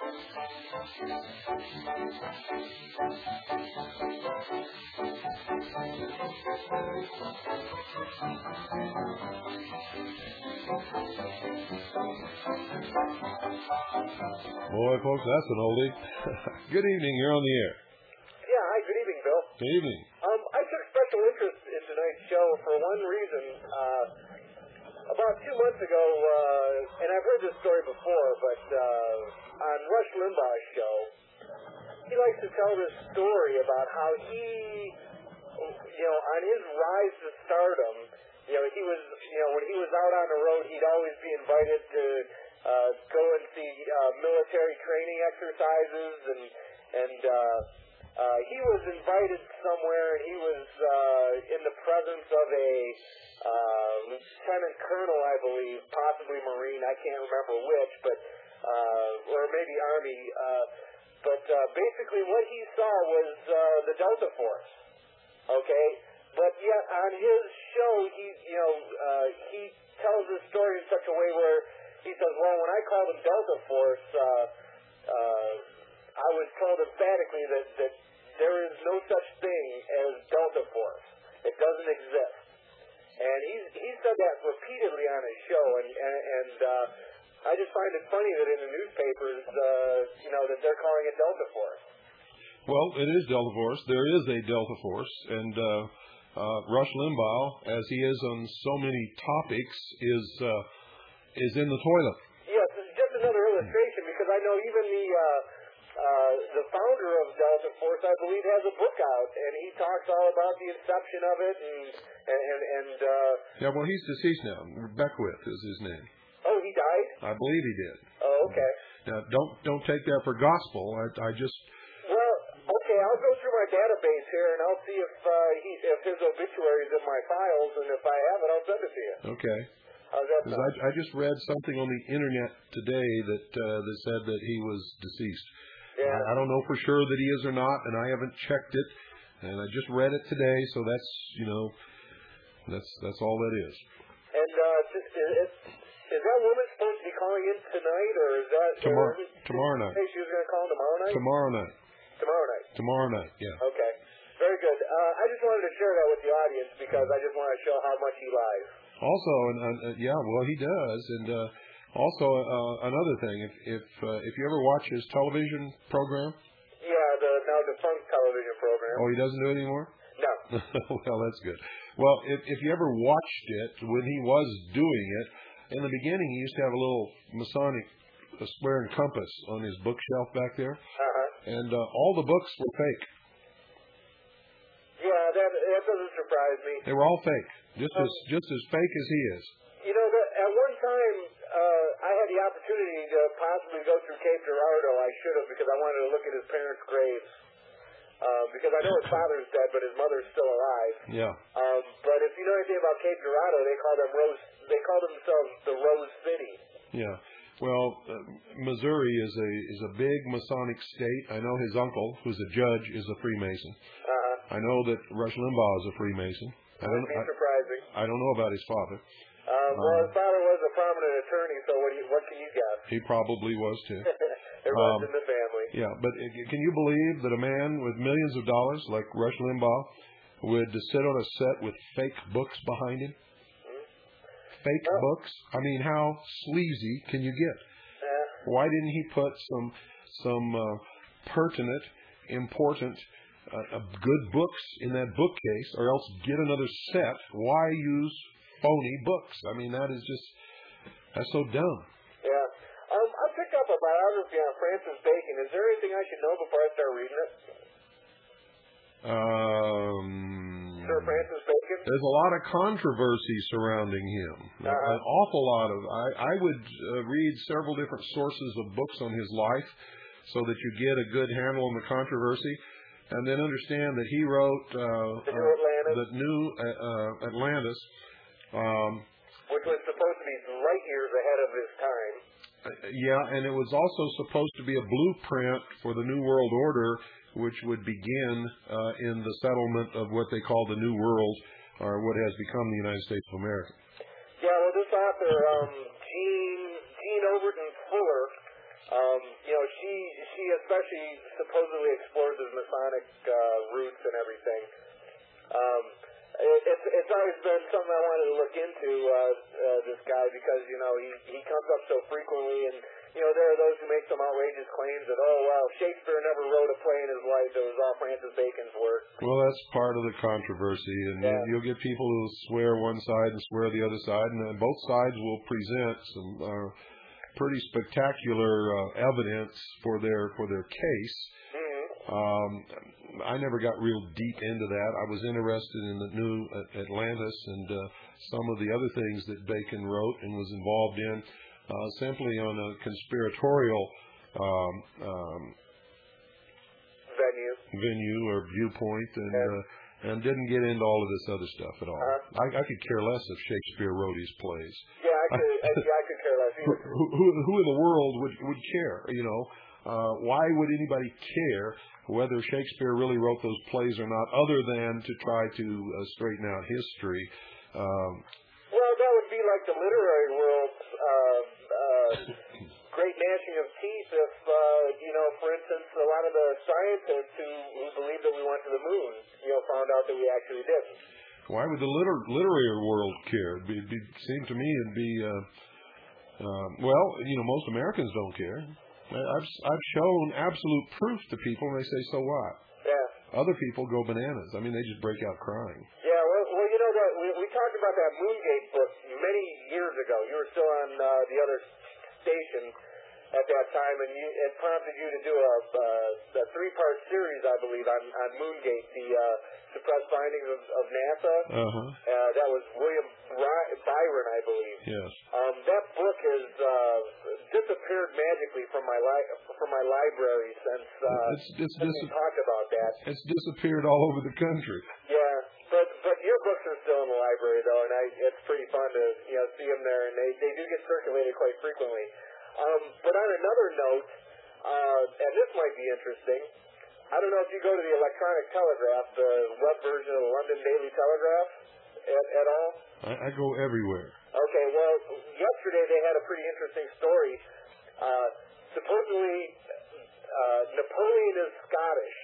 Boy, folks, that's an oldie. Good evening. You're on the air. Yeah, hi, good evening, Bill. Good evening. Um, I took special interest in tonight's show for one reason. Uh, about two months ago, uh, and I've heard this story before, but uh, on Rush Limbaugh's show, he likes to tell this story about how he, you know, on his rise to stardom, you know, he was, you know, when he was out on the road, he'd always be invited to uh, go and see uh, military training exercises, and and uh, uh, he was invited somewhere, and he was uh, in the presence of a uh, lieutenant colonel, I believe, possibly Marine, I can't remember which, but uh, or maybe Army. Uh, but uh, basically, what he saw was uh, the Delta Force. Okay, but yet on his show, he you know uh, he tells this story in such a way where he says, well, when I called him Delta Force, uh, uh, I was told emphatically that, that there is no such thing as Delta Force. It doesn't exist. And he he said that repeatedly on his show, and and, and uh, I just find it funny that in the newspapers, uh, you know, that they're calling it Delta Force. Well, it is Delta Force. There is a Delta Force, and uh, uh, Rush Limbaugh, as he is on so many topics, is uh, is in the toilet. Yes, it's just another illustration, because I know even the uh, uh, the founder of Delta Force, I believe, has a book out, and he talks all about the inception of it, and and and. and uh, yeah, well, he's deceased now. Beckwith is his name. Oh, he died? I believe he did. Oh, okay. Now, don't don't take that for gospel. I, I just. Well, okay, I'll go through my database here, and I'll see if uh, he if his obituary is in my files, and if I have it, I'll send it to you. Okay. How's that Because sound? I, I just read something on the internet today that uh, that said that he was deceased. Yeah. I, I don't know for sure that he is or not, and I haven't checked it, and I just read it today, so that's you know, that's that's all that is. And uh, is, is, is that woman supposed to be calling in tonight, or is that Tomorrow, or is it, tomorrow night. Hey, she was going to call tomorrow night. Tomorrow night. Tomorrow night. Tomorrow night. Yeah. Okay. Very good. Uh, I just wanted to share that with the audience because I just want to show how much he lies. Also, and uh, yeah, well, he does, and uh, also uh, another thing, if if uh, if you ever watch his television program. Yeah, the now defunct television program. Oh, he doesn't do it anymore? No. Well, that's good. Well, if if you ever watched it when he was doing it, in the beginning he used to have a little Masonic a square and compass on his bookshelf back there, Uh-huh. and uh, all the books were fake. Yeah, that that doesn't surprise me. They were all fake, just Um, as just as fake as he is. You know, that at one time uh, I had the opportunity to possibly go through Cape Girardeau. I should have, because I wanted to look at his parents' graves. Uh, because I know his father's dead, but his mother's still alive. Yeah. Um, but if you know anything about Cape Girardeau, they call them Rose. They call themselves the Rose City. Yeah. Well, uh, Missouri is a is a big Masonic state. I know his uncle, who's a judge, is a Freemason. Uh-huh. I know that Rush Limbaugh is a Freemason. I don't. That'd be I, surprising. I don't know about his father. Um, well, Um, his father was a prominent attorney, so what, do you, what can you guess? He probably was too. It runs Um, in the family. Yeah, but uh, can you believe that a man with millions of dollars like Rush Limbaugh would sit on a set with fake books behind him? Hmm? Fake Oh. books? I mean, how sleazy can you get? Uh, Why didn't he put some some uh, pertinent, important, uh, uh, good books in that bookcase, or else get another set? Why use phony books? I mean, that is just that's so dumb. yeah. Um, I picked up a biography on Francis Bacon. Is there anything I should know before I start reading it? Um, Sir Francis Bacon? There's a lot of controversy surrounding him. Uh-huh. An awful lot of. I, I would uh, read several different sources of books on his life, so that you get a good handle on the controversy, and then understand that he wrote uh, The New Atlantis? uh, the New uh, uh, Atlantis. Um, Which was supposed to be light years ahead of his time. yeah, and it was also supposed to be a blueprint for the New World Order, which would begin uh, in the settlement of what they call the New World, or what has become the United States of America. Yeah, well, this author, um, Jean, Jean Overton Fuller, um, you know, she she especially supposedly explores his Masonic uh, roots and everything. Um, it, it's it's always been something I wanted to look into, uh, uh, this guy, because, you know, he, he comes up so frequently, and, you know, there are those who make some outrageous claims that, oh, well, Shakespeare never wrote a play in his life, it was all Francis Bacon's work. Well, that's part of the controversy, and Yeah. you'll get people who swear one side and swear the other side, and uh, both sides will present some uh, pretty spectacular uh, evidence for their for their case. Mm-hmm. Um, I never got real deep into that. I was interested in the new Atlantis and uh, some of the other things that Bacon wrote and was involved in, uh, simply on a conspiratorial um, um, Venue. venue or viewpoint, and Yeah. uh, and didn't get into all of this other stuff at all. Uh-huh. I, I could care less if Shakespeare wrote his plays. Yeah, I could, I, yeah, I could care less Who, either. who, who in the world would would care? You know, uh, why would anybody care whether Shakespeare really wrote those plays or not, other than to try to uh, straighten out history? Um, Well, that would be like the literary world's uh, uh, great gnashing of teeth if, uh, you know, for instance, a lot of the scientists who, who believed that we went to the moon, you know, found out that we actually didn't. why would the liter- literary world care? It'd be, it'd be, seem to me it'd be, uh, uh, well, you know, most Americans don't care. I've I've shown absolute proof to people, and they say, so what? Yeah. Other people go bananas. I mean, they just break out crying. Yeah, well, well you know, that we, we talked about that Moongate book many years ago. You were still on uh, the other station at that time, and you, it prompted you to do a, uh, a three-part series, I believe, on, on Moongate, the uh, suppressed findings of, of NASA. Uh-huh. Uh, that was William Bry- Byron, I believe. Yes. Um, that book has uh, disappeared magically from my li- from my library since, uh, It's, it's, since dis- we talked about that. it's disappeared all over the country. Yeah, but but your books are still in the library though, and I it's pretty fun to you know see them there, and they, they do get circulated quite frequently. Um, but on another note, uh, and this might be interesting, I don't know if you go to the Electronic Telegraph, the web version of the London Daily Telegraph, at, at all. I, I go everywhere. Okay, well, yesterday they had a pretty interesting story. Uh, supposedly, uh, Napoleon is Scottish.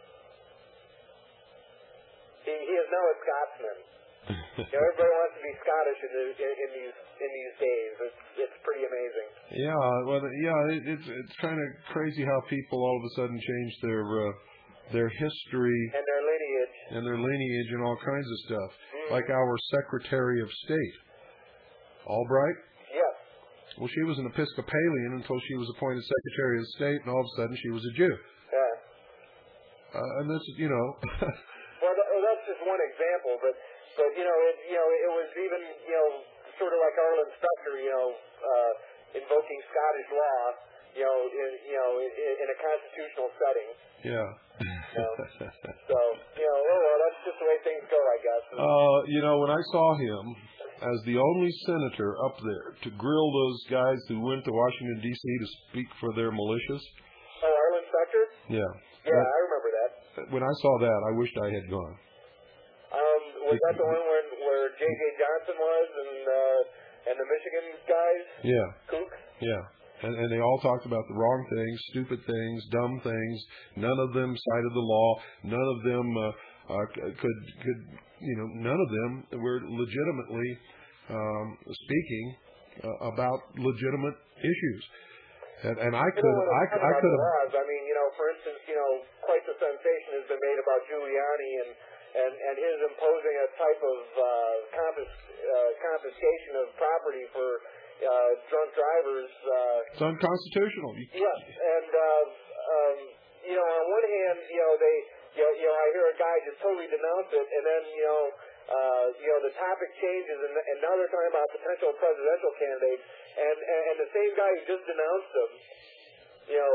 He, he is now a Scotsman. You know, everybody wants to be Scottish in, the, in, in these in these days. It's it's pretty amazing. Yeah, well, yeah, it, it's it's kind of crazy how people all of a sudden change their uh, their history And their lineage. and their lineage and all kinds of stuff. Mm. Like our Secretary of State, Albright. Yes. Well, she was an Episcopalian until she was appointed Secretary of State, and all of a sudden she was a Jew. Yeah. Uh, and this, you know. Well, th- well, that's just one example, but but you know, it you know, it was even you know, sort of like Arlen Specter, you know, uh, invoking Scottish law, you know, in, you know, in, in a constitutional setting. Yeah. You know? So you know, oh well, that's just the way things go, I guess. Uh, you know, when I saw him as the only senator up there to grill those guys who went to Washington, D C to speak for their militias. Oh, Arlen Specter? Yeah. Yeah, That, I remember that. when I saw that, I wished I had gone. Um, was that the one where where J J Johnson was and uh, and the Michigan guys? Yeah. Kooks? Yeah. And, and they all talked about the wrong things, stupid things, dumb things. None of them cited the law. None of them uh, uh, could, could, you know, none of them were legitimately um, speaking uh, about legitimate issues. And, and I could, You know, I, when I about could the have. laws, I mean, you know, for instance, you know, quite the sensation has been made about Giuliani and and, and his imposing a type of uh, confis- uh, confiscation of property for uh, drunk drivers. Uh, It's unconstitutional. You, yes, and uh, um, you know, on one hand, you know, they, you know, you know, I hear a guy just totally denounce it, and then you know, uh, you know, the topic changes, and, and now they're talking about potential presidential candidates, and, and and the same guy who just denounced them, you know,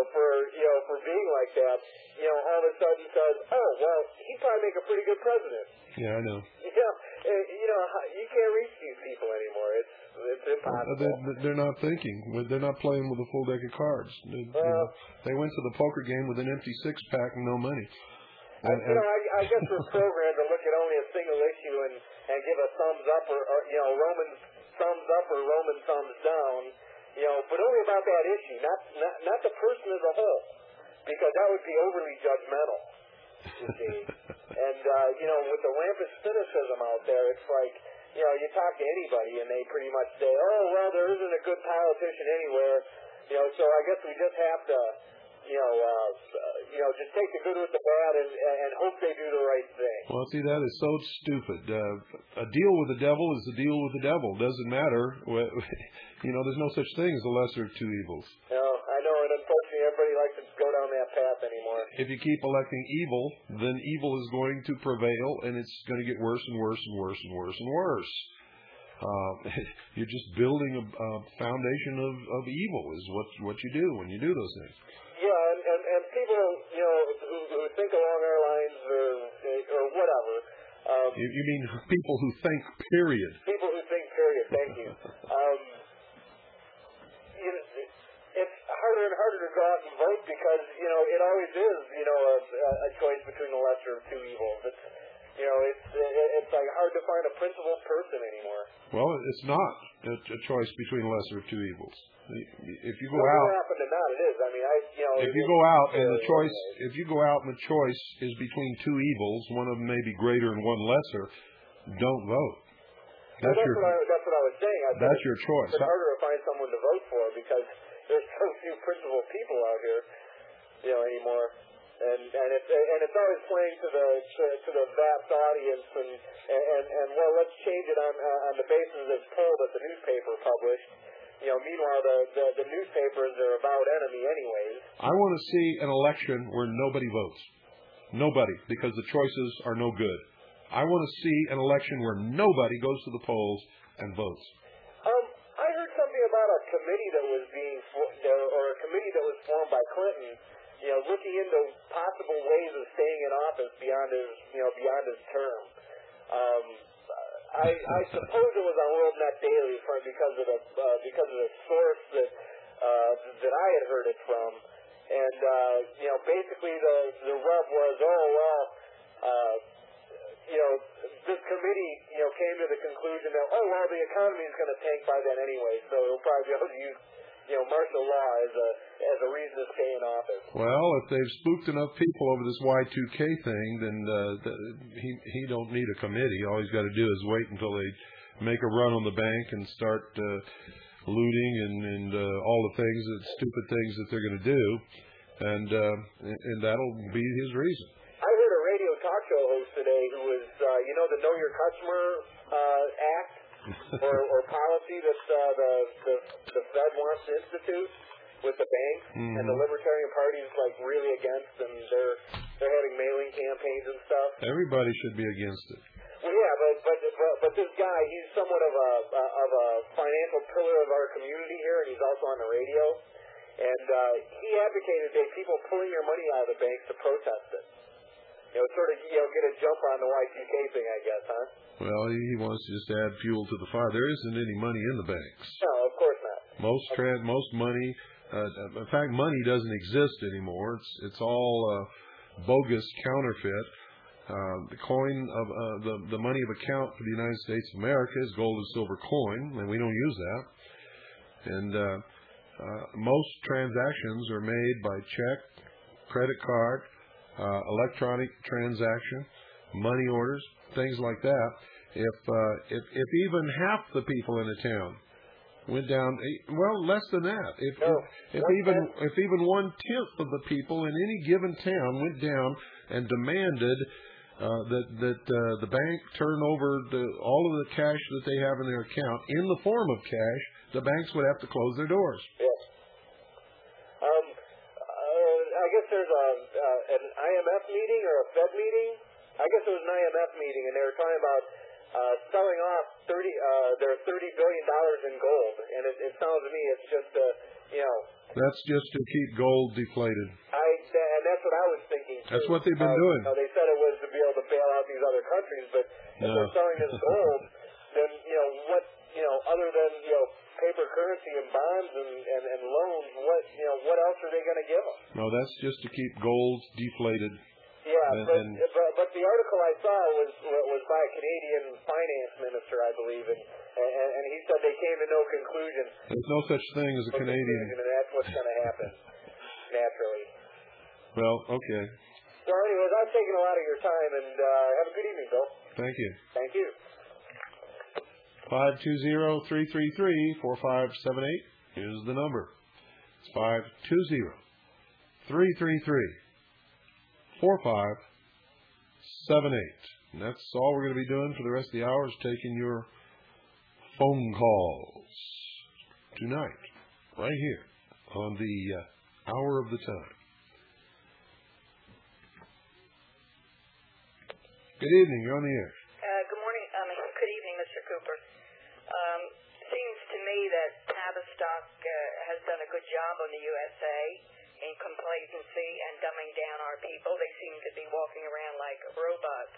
for, you know, for being like that, you know, all of a sudden says, oh, well, he'd probably make a pretty good president. Yeah, I know. You know, you know, you can't reach these people anymore. It's it's impossible. They're, they're not thinking. They're not playing with a full deck of cards. They, Uh, you know, they went to the poker game with an empty six-pack and no money. And, you know, I, I guess we're programmed to look at only a single issue and, and give a thumbs up or, or, you know, Roman thumbs up or Roman thumbs down, you know, but only about that issue, not not, not the person as a whole, because that would be overly judgmental, you see. And, uh, you know, with the rampant cynicism out there, it's like, you know, you talk to anybody and they pretty much say, oh, well, there isn't a good politician anywhere, you know, so I guess we just have to, you know, uh, you know, just take the good with the bad and, and hope they do the right thing. Well, see, that is so stupid. Uh, a deal with the devil is a deal with the devil. Doesn't matter. You know, there's no such thing as the lesser of two evils. No, I know, and unfortunately everybody likes to go down that path anymore. If you keep electing evil, then evil is going to prevail, and it's going to get worse and worse and worse and worse and worse. Uh, you're just building a, a foundation of, of evil is what what you do when you do those things. Yeah, and, and, and people, you know, who, who think along our lines or or whatever. Um, you, you mean people who think, period. People who think, period. Thank you. Um, you know, it's harder and harder to go out and vote because, you know, it always is, you know, a, a choice between the lesser of two evils. It's, you know, it's it's like hard to find a principled person anymore. Well, it's not a, a choice between the lesser of two evils. If you go well, out, happen to not, it is. I mean, I, you know, if you go out and the choice, if you go out and the choice is between two evils, one of them may be greater and one lesser, don't vote. That's, well, that's your what I, that's what I was saying. I that's your choice. It's harder to find someone to vote for because there's so few principled people out here, you know, anymore. And and it's and it's always playing to the to, to the vast audience and, and and well, let's change it on on the basis of this poll that the newspaper published. You know, meanwhile the, the the newspapers are avowed enemy anyways. I want to see an election where nobody votes, nobody, because the choices are no good. I want to see an election where nobody goes to the polls and votes. Um, I heard something about a committee that was being or a committee that was formed by Clinton. You know, looking into possible ways of staying in office beyond his, you know, beyond his term. Um, I, I suppose it was on WorldNet Daily for, because of the uh, because of the source that uh, that I had heard it from, and uh, you know, basically the the rub was, oh well, uh, you know, this committee, you know, came to the conclusion that, oh well, the economy is going to tank by then anyway, so it'll probably be able to use, you know, martial law as a as a reason to stay in office. Well, if they've spooked enough people over this Y two K thing, then uh, the, he he don't need a committee. All he's got to do is wait until they make a run on the bank and start uh, looting and and uh, all the things, that stupid things that they're going to do, and uh, and that'll be his reason. I heard a radio talk show host today who was, uh, you know, the Know Your Customer uh, Act. or, or policy that uh, the, the the Fed wants to institute with the banks, mm-hmm. and the Libertarian Party is like really against, and they're they're having mailing campaigns and stuff. Everybody should be against it. Well, yeah, but but but, but this guy, he's somewhat of a uh, of a financial pillar of our community here, and he's also on the radio. And uh, he advocated that people pulling their money out of the banks to protest it. You know, sort of, you know, get a jump on the Y two K thing, I guess, huh? Well, he wants to just add fuel to the fire. There isn't any money in the banks. No, of course not. Most trans, most money, uh, in fact, money doesn't exist anymore. It's it's all uh, bogus counterfeit. Uh, the coin of uh, the the money of account for the United States of America is gold and silver coin, and we don't use that. And uh, uh, most transactions are made by check, credit card, uh, electronic transaction, money orders, things like that. If uh, if if even half the people in a town went down, well, less than that. If no, if, if even if even one tenth of the people in any given town went down and demanded uh, that that uh, the bank turn over the, all of the cash that they have in their account in the form of cash, the banks would have to close their doors. Yes. Um, uh, I guess there's a uh, an I M F meeting or a Fed meeting. I guess it was an I M F meeting, and they were talking about uh, selling off thirty uh, their thirty billion dollars in gold. And it, it sounds to me it's just a, you know, That's just to keep gold deflated. I and that's what I was thinking. Too. That's what they've been uh, doing. Uh, they said it was to be able to bail out these other countries, but if No. they're selling this gold, then you know what? You know, other than you know paper currency and bonds and, and, and loans, what you know what else are they going to give them? No, that's just to keep gold deflated. Yeah, and, but, and but but the article I saw was was by a Canadian finance minister, I believe, and and, and he said they came to no conclusion. There's no such thing as a no Canadian. And that's what's going to happen naturally. Well, okay. So, anyways, I've taken a lot of your time, and uh, have a good evening, Bill. Thank you. Thank you. Five two zero three three three four five seven eight is the number. It's five two zero three three three four five seven eight. And that's all we're going to be doing for the rest of the hour is taking your phone calls tonight, right here on the uh, Hour of the Time. Good evening. You're on the air. Uh, good morning. Um, good evening, Mister Cooper. Um, seems to me that Tavistock uh, has done a good job on the U S A in complacency and dumbing down our people. They seem to be walking around like robots.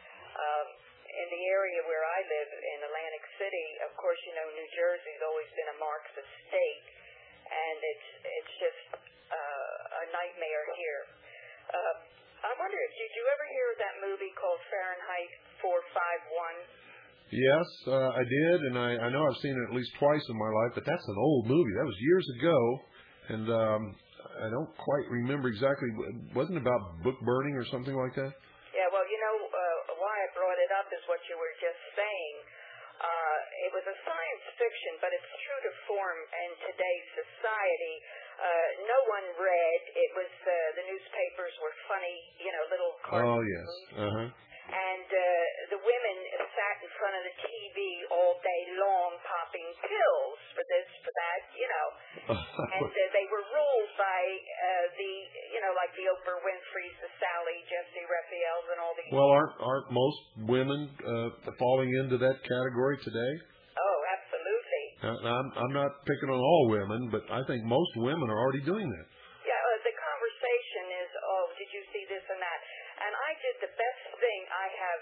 Um, in the area where I live, in Atlantic City, of course, you know, New Jersey's always been a Marxist state, and it's it's just uh, a nightmare here. Uh, I wonder, did you ever hear of that movie called Fahrenheit four fifty-one? Yes, uh, I did, and I, I know I've seen it at least twice in my life, but that's an old movie. That was years ago, and um, I don't quite remember exactly. Wasn't it about book burning or something like that? Yeah, well, you know, uh, why I brought it up is what you were just saying. Uh, it was a science fiction, but it's true to form in today's society. Uh, no one read. It was, uh, the newspapers were funny, you know, little cartoons. Oh, yes. Uh-huh. And uh, the women sat in front of the T V all day long popping pills for this, for that, you know. And uh, they were ruled by uh, the, you know, like the Oprah Winfrey's, the Sally, Jesse Raphael's, and all these. Well, aren't aren't most women uh, falling into that category today? Oh, absolutely. Uh, I'm I'm not picking on all women, but I think most women are already doing that. Yeah, uh, the conversation is, oh, did you see this and that? And I did the best thing. I have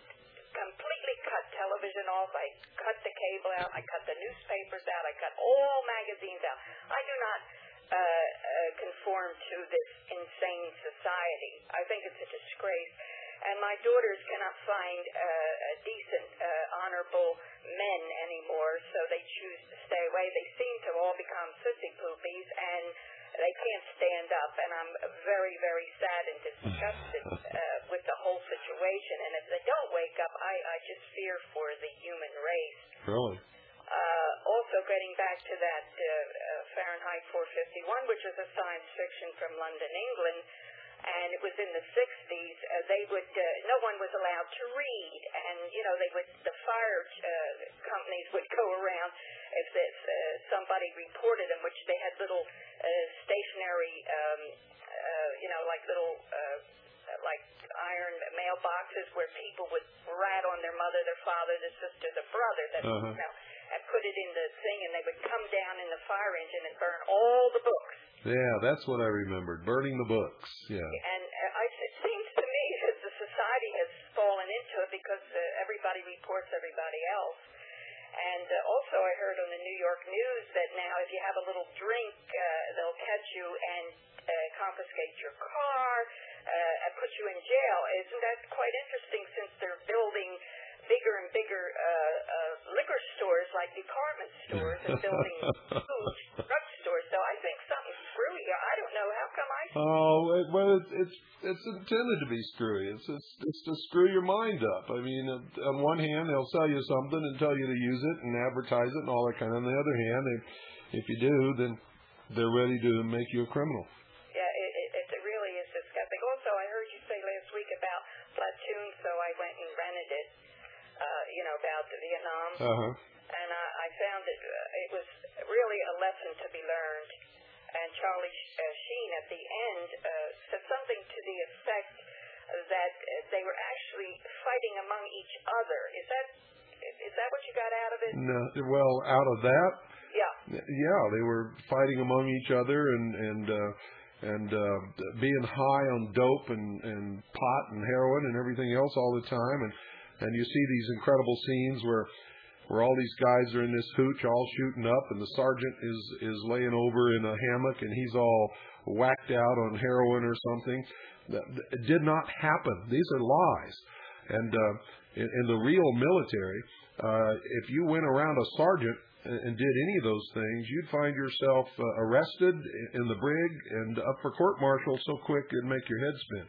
completely cut television off. I cut the cable out. I cut the newspapers out. I cut all magazines out. I do not uh, uh, conform to this insane society. I think it's a disgrace. And my daughters cannot find uh, decent, uh, honorable men anymore, so they choose to stay away. They seem to all become sissy poopies, and they can't stand up, and I'm very, very sad and disgusted uh, with the whole situation. And if they don't wake up, I, I just fear for the human race. Really? Uh, also, getting back to that uh, uh, Fahrenheit four fifty-one, which is a science fiction from London, England, and it was in the sixties, uh, they would, uh, no one was allowed to read, and, you know, they would, the fire uh, companies would go around if this, uh, somebody reported them, which they had little uh, stationary, um, uh, you know, like little, uh, like iron mailboxes where people would rat on their mother, their father, their sister, their brother, that, uh-huh. you know, and put it in the thing, and they would come down in the fire engine and burn all the books. Yeah, that's what I remembered, burning the books. Yeah. And uh, I, it seems to me that the society has fallen into it because uh, everybody reports everybody else. And uh, also I heard on the New York News that now if you have a little drink, uh, they'll catch you and uh, confiscate your car uh, and put you in jail. Isn't that quite interesting, since they're building bigger and bigger uh, uh, liquor stores like department stores and building huge drugstores? So I think something's screwy here. I don't know. How come I... Oh, it, well, it's, it's it's intended to be screwy. It's, it's it's to screw your mind up. I mean, on one hand, they'll sell you something and tell you to use it and advertise it and all that kind of. On the other hand, they, if you do, then they're ready to make you a criminal. Yeah, it, it, it really is disgusting. Also, I heard you say last week about Platoon, so I went and rented it, uh, you know, about the Vietnam. Uh-huh. And I, I found that uh, it was really a lesson to be learned. And Charlie uh, Sheen at the end uh, said something to the effect that uh, they were actually fighting among each other. Is that is that what you got out of it? No, well, out of that, Yeah. yeah, they were fighting among each other and and uh, and uh, being high on dope and, and pot and heroin and everything else all the time. And and you see these incredible scenes where where all these guys are in this hooch all shooting up, and the sergeant is is laying over in a hammock and he's all whacked out on heroin or something. It did not happen. These are lies. And uh, in, in the real military, uh, if you went around a sergeant and, and did any of those things, you'd find yourself uh, arrested in the brig and up for court-martial so quick it'd make your head spin.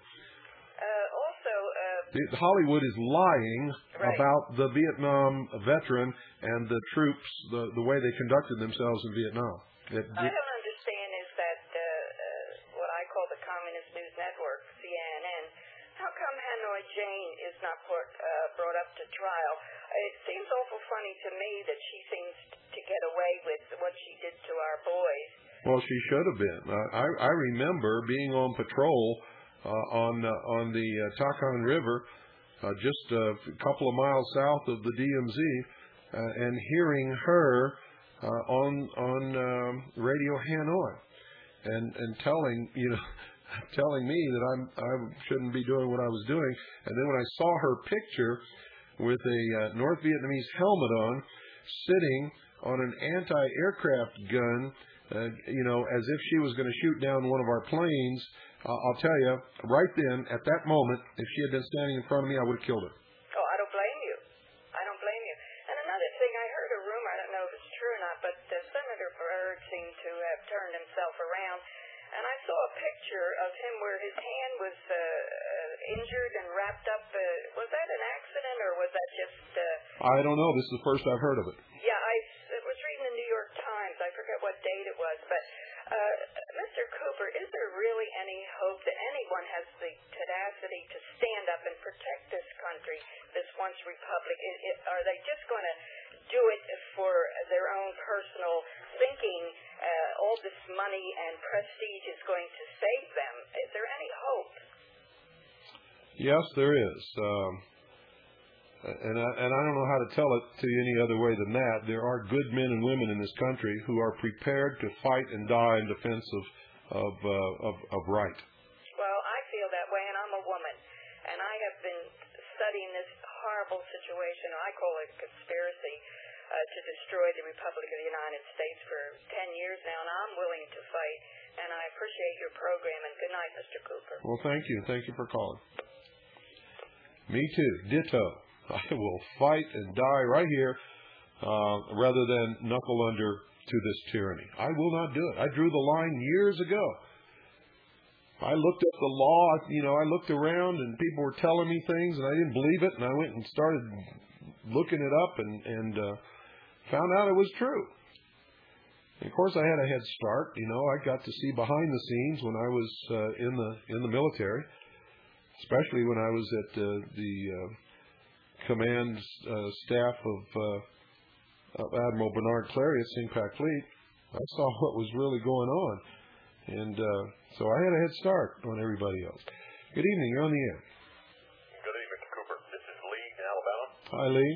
Uh, also, uh, Hollywood is lying right. about the Vietnam veteran and the troops, the, the way they conducted themselves in Vietnam. It, I don't understand is that uh, uh, what I call the Communist News Network, C N N, how come Hanoi Jane is not brought, uh, brought up to trial? It seems awful funny to me that she seems to get away with what she did to our boys. Well, she should have been. Uh, I, I remember being on patrol uh, on uh, on the uh, Takan River, uh, just a couple of miles south of the D M Z, uh, and hearing her uh, on on um, Radio Hanoi, and and telling you know. telling me that I'm I shouldn't be doing what I was doing. And then when I saw her picture with a uh, North Vietnamese helmet on, sitting on an anti-aircraft gun, uh, you know, as if she was going to shoot down one of our planes, uh, I'll tell you, right then, at that moment, if she had been standing in front of me, I would have killed her. Oh, I don't blame you. I don't blame you. And another thing, I heard a rumor, I don't know if it's true or not, but uh, Senator Byrd seemed to have turned himself around. And I saw a picture of him where his hand was uh, uh, injured and wrapped up. Uh, was that an accident or was that just... Uh... I don't know. This is the first I've heard of it. Yeah, I was reading the New York Times. I forget what date it was. But, uh, Mister Cooper, is there really any hope that anyone has the tenacity to stand up and protect this country, this once republic? It, it, are they just going to do it for their own personal thinking? Uh, all this money and prestige is going to save them. Is there any hope? Yes, there is. Um, and, I, and I don't know how to tell it to you any other way than that. There are good men and women in this country who are prepared to fight and die in defense of of, uh, of, of right. Well, I feel that way, and I'm a woman. And I have been studying this horrible situation, I call it conspiracy, Uh, to destroy the Republic of the United States for ten years now, and I'm willing to fight, and I appreciate your program, and good night, Mister Cooper. Well, thank you. Thank you for calling. Me too. Ditto. I will fight and die right here uh, rather than knuckle under to this tyranny. I will not do it. I drew the line years ago. I looked up the law, you know, I looked around, and people were telling me things, and I didn't believe it, and I went and started looking it up and, and uh, found out it was true. And of course, I had a head start. You know, I got to see behind the scenes when I was uh, in the in the military, especially when I was at uh, the uh, command uh, staff of, uh, of Admiral Bernard Clary at Singpak Fleet. I saw what was really going on, and uh, so I had a head start on everybody else. Good evening. You're on the air. Good evening, Mister Cooper. This is Lee in Alabama. Hi, Lee.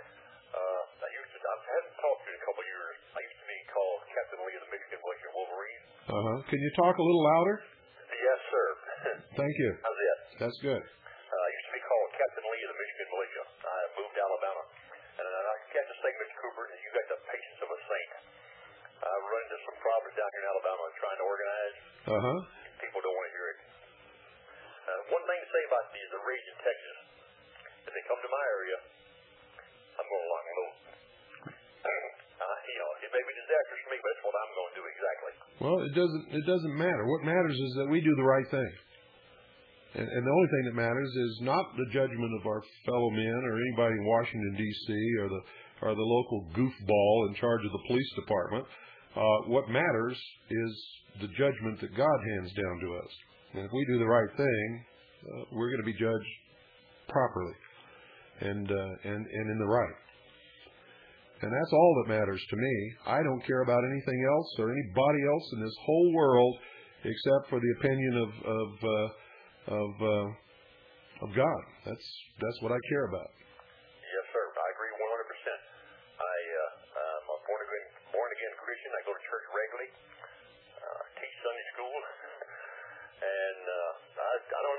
Uh-huh. Can you talk a little louder? Yes, sir. Thank you. How's that? That's good. Uh, I used to be called Captain Lee of the Michigan Militia. I moved to Alabama. And I got to say, Mister Cooper, you got the patience of a saint. I've run into some problems down here in Alabama trying to organize. Uh-huh. People don't want to hear it. Uh, one thing to say about the, the raids in Texas, if they come to my area, I'm going to lock them low. Uh, you know, it may be disastrous for me, but that's what I'm going to do exactly. Well, it doesn't. It doesn't matter. What matters is that we do the right thing, and, and the only thing that matters is not the judgment of our fellow men or anybody in Washington D C or the or the local goofball in charge of the police department. Uh, what matters is the judgment that God hands down to us. And if we do the right thing, uh, we're going to be judged properly and uh, and and in the right. And that's all that matters to me. I don't care about anything else or anybody else in this whole world except for the opinion of of uh, of, uh, of God. That's that's what I care about. Yes, sir. I agree one hundred percent. I uh, I'm a born again born again Christian. I go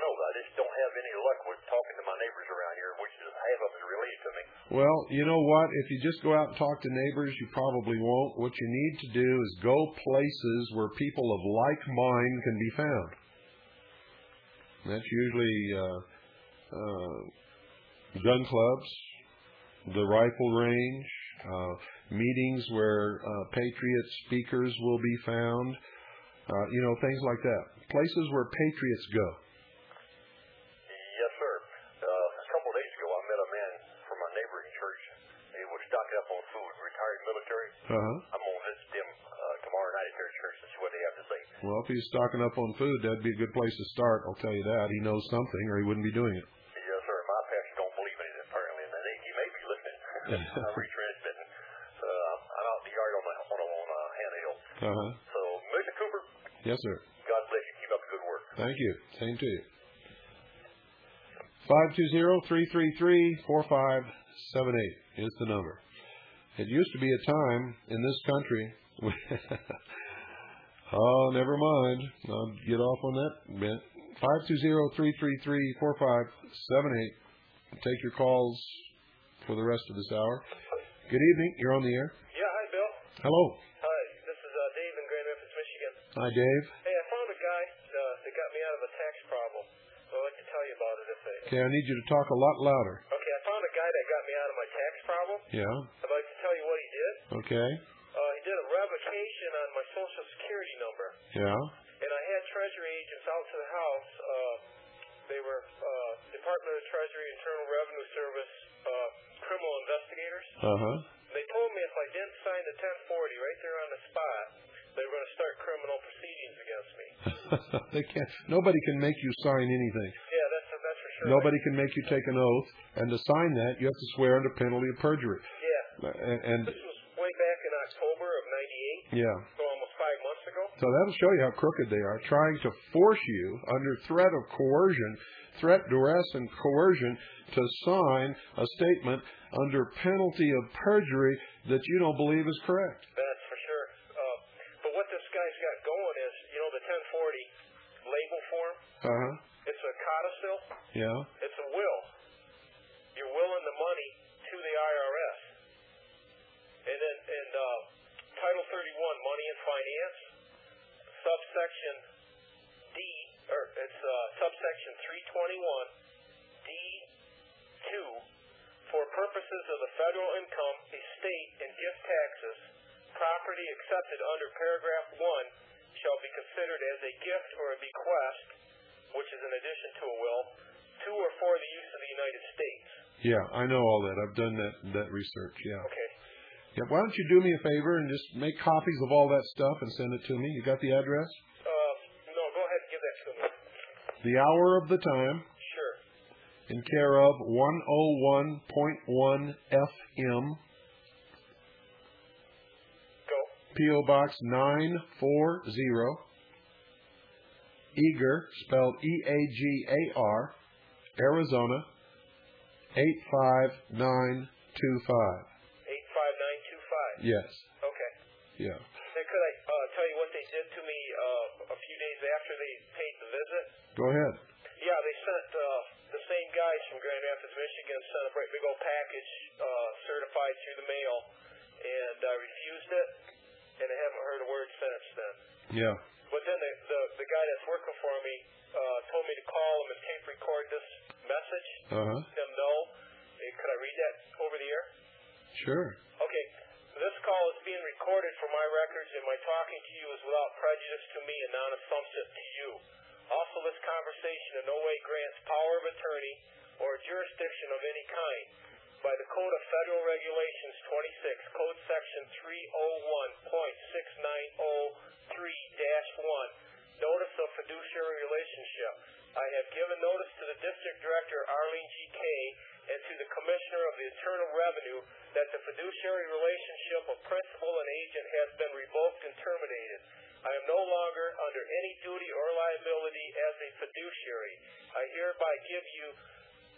know. I just don't have any luck with talking to my neighbors around here, which is half of them is related to me. Well, you know what? If you just go out and talk to neighbors, you probably won't. What you need to do is go places where people of like mind can be found. That's usually uh, uh, gun clubs, the rifle range, uh, meetings where uh, patriot speakers will be found, uh, you know, things like that. Places where patriots go. Yes, sir. Uh, a couple of days ago, I met a man from my neighboring church. He was stocking up on food, retired military. Uh-huh. I'm going to visit him uh, tomorrow night at their church to see what they have to say. Well, if he's stocking up on food, that'd be a good place to start. I'll tell you that. He knows something, or he wouldn't be doing it. Yes, sir. My pastor don't believe in it, apparently, and they, he may be listening. I'm retransmitting. Uh, I'm out in the yard on my on, on uh, Hannah Hill. Uh-huh. So, Mister Cooper. Yes, sir. God bless you. Keep up the good work. Thank you. Same to you. five two zero, three three three, four five seven eight is the number. It used to be a time in this country. Oh, never mind. I'll get off on that bit. five two zero, three three three, four five seven eight. Take your calls for the rest of this hour. Good evening. You're on the air. Yeah, hi, Bill. Hello. Hi, this is uh, Dave in Grand Rapids, Michigan. Hi, Dave. Hey, I found a guy uh, that got me out of a tax problem. So I'd like to tell you about it if they... Okay, I need you to talk a lot louder. Okay, I found a guy that got me out of my tax problem. Yeah. I'd like to tell you what he did. Okay. Uh, he did a revocation on my Social Security number. Yeah. And I had Treasury agents out to the house. Uh, they were uh, Department of Treasury, Internal Revenue Service, uh, criminal investigators. Uh-huh. They told me if I didn't sign the ten forty right there on the spot, they were going to start criminal proceedings against me. They can't. Nobody can make you sign anything. Yeah, that's that's for sure. Nobody can make you take an oath, and to sign that, you have to swear under penalty of perjury. Yeah. And, and This was way back in October of ninety-eight. yeah. So almost five months ago. So that'll show you how crooked they are, trying to force you under threat of coercion, threat, duress, and coercion to sign a statement under penalty of perjury that you don't believe is correct. That's for sure. Uh, but what this guy's got going is, you know, the ten forty label form. Uh-huh. It's a codicil. Yeah. It's a will. You're willing the money to the I R S. And then in uh, Title thirty-one, Money and Finance, subsection D, or it's uh, subsection three twenty-one, D two, for purposes of the federal income, estate, and gift taxes, property accepted under paragraph one shall be considered as a gift or a bequest, which is in addition to a will, to or for the use of the United States. Yeah, I know all that. I've done that that research. Yeah. Okay. Yeah. Why don't you do me a favor and just make copies of all that stuff and send it to me? You got the address? Uh, no, go ahead and give that to me. The Hour of the Time, Sure. in care of one oh one point one F M, Go. P O Box nine forty, Eager, spelled E A G A R, Arizona, eight five nine two five. eight five nine two five. Yes. Okay. Yeah. And could I uh, tell you what they did to me uh, a few days after they paid the visit? Go ahead. Yeah, they sent uh, the same guys from Grand Rapids, Michigan, sent a big old package uh, certified through the mail, and I refused it, and I haven't heard a word since then. Yeah. But then the, the, the guy that's working for me uh, told me to call him and tape record this message. Uh-huh. Let them know. Hey, could I read that over the air? Sure. Okay. This call is being recorded for my records, and my talking to you is without prejudice to me and non-assumption to you. Also, this conversation in no way grants power of attorney or jurisdiction of any kind. By the Code of Federal Regulations twenty-six, Code Section three oh one point six nine oh three dash one, Notice of Fiduciary Relationship. I have given notice to the District Director, Arlene G. Kay, and to the Commissioner of the Internal Revenue that the fiduciary relationship of principal and agent has been revoked and terminated. I am no longer under any duty or liability as a fiduciary. I hereby give you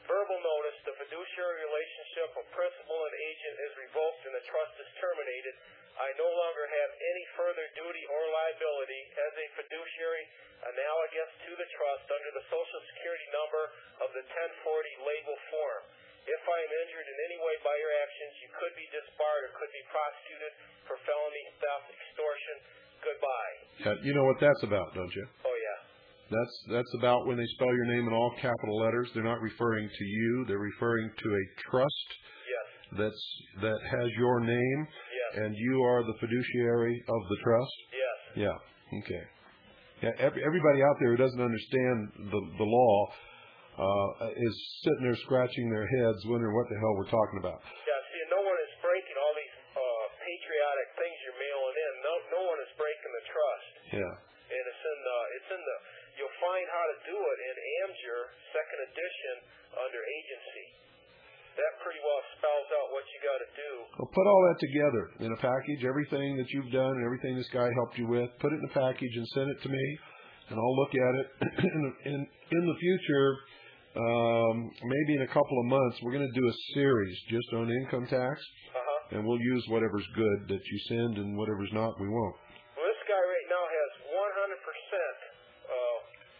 verbal notice, the fiduciary relationship of principal and agent is revoked and the trust is terminated. I no longer have any further duty or liability as a fiduciary analogous to the trust under the Social Security number of the ten forty label form. If I am injured in any way by your actions, you could be disbarred or could be prosecuted for felony theft, extortion. Goodbye. Yeah, you know what that's about, don't you? Oh, yeah. That's that's about when they spell your name in all capital letters. They're not referring to you. They're referring to a trust Yes. that's that has your name, Yes. and you are the fiduciary of the trust. Yes. Yeah. Okay. Yeah. Every, everybody out there who doesn't understand the the law uh, is sitting there scratching their heads, wondering what the hell we're talking about. Yeah. See, no one is breaking all these uh, patriotic things you're mailing in. No, no one is breaking the trust. Yeah. And it's in the it's in the. You'll find how to do it in AMSUR second edition under agency. That pretty well spells out what you got to do. Well, put all that together in a package, everything that you've done and everything this guy helped you with, put it in a package and send it to me, and I'll look at it. in, in, in the future, um, maybe in a couple of months, we're going to do a series just on income tax, Uh-huh. and we'll use whatever's good that you send, and whatever's not, we won't. Well, this guy right now has one hundred percent uh,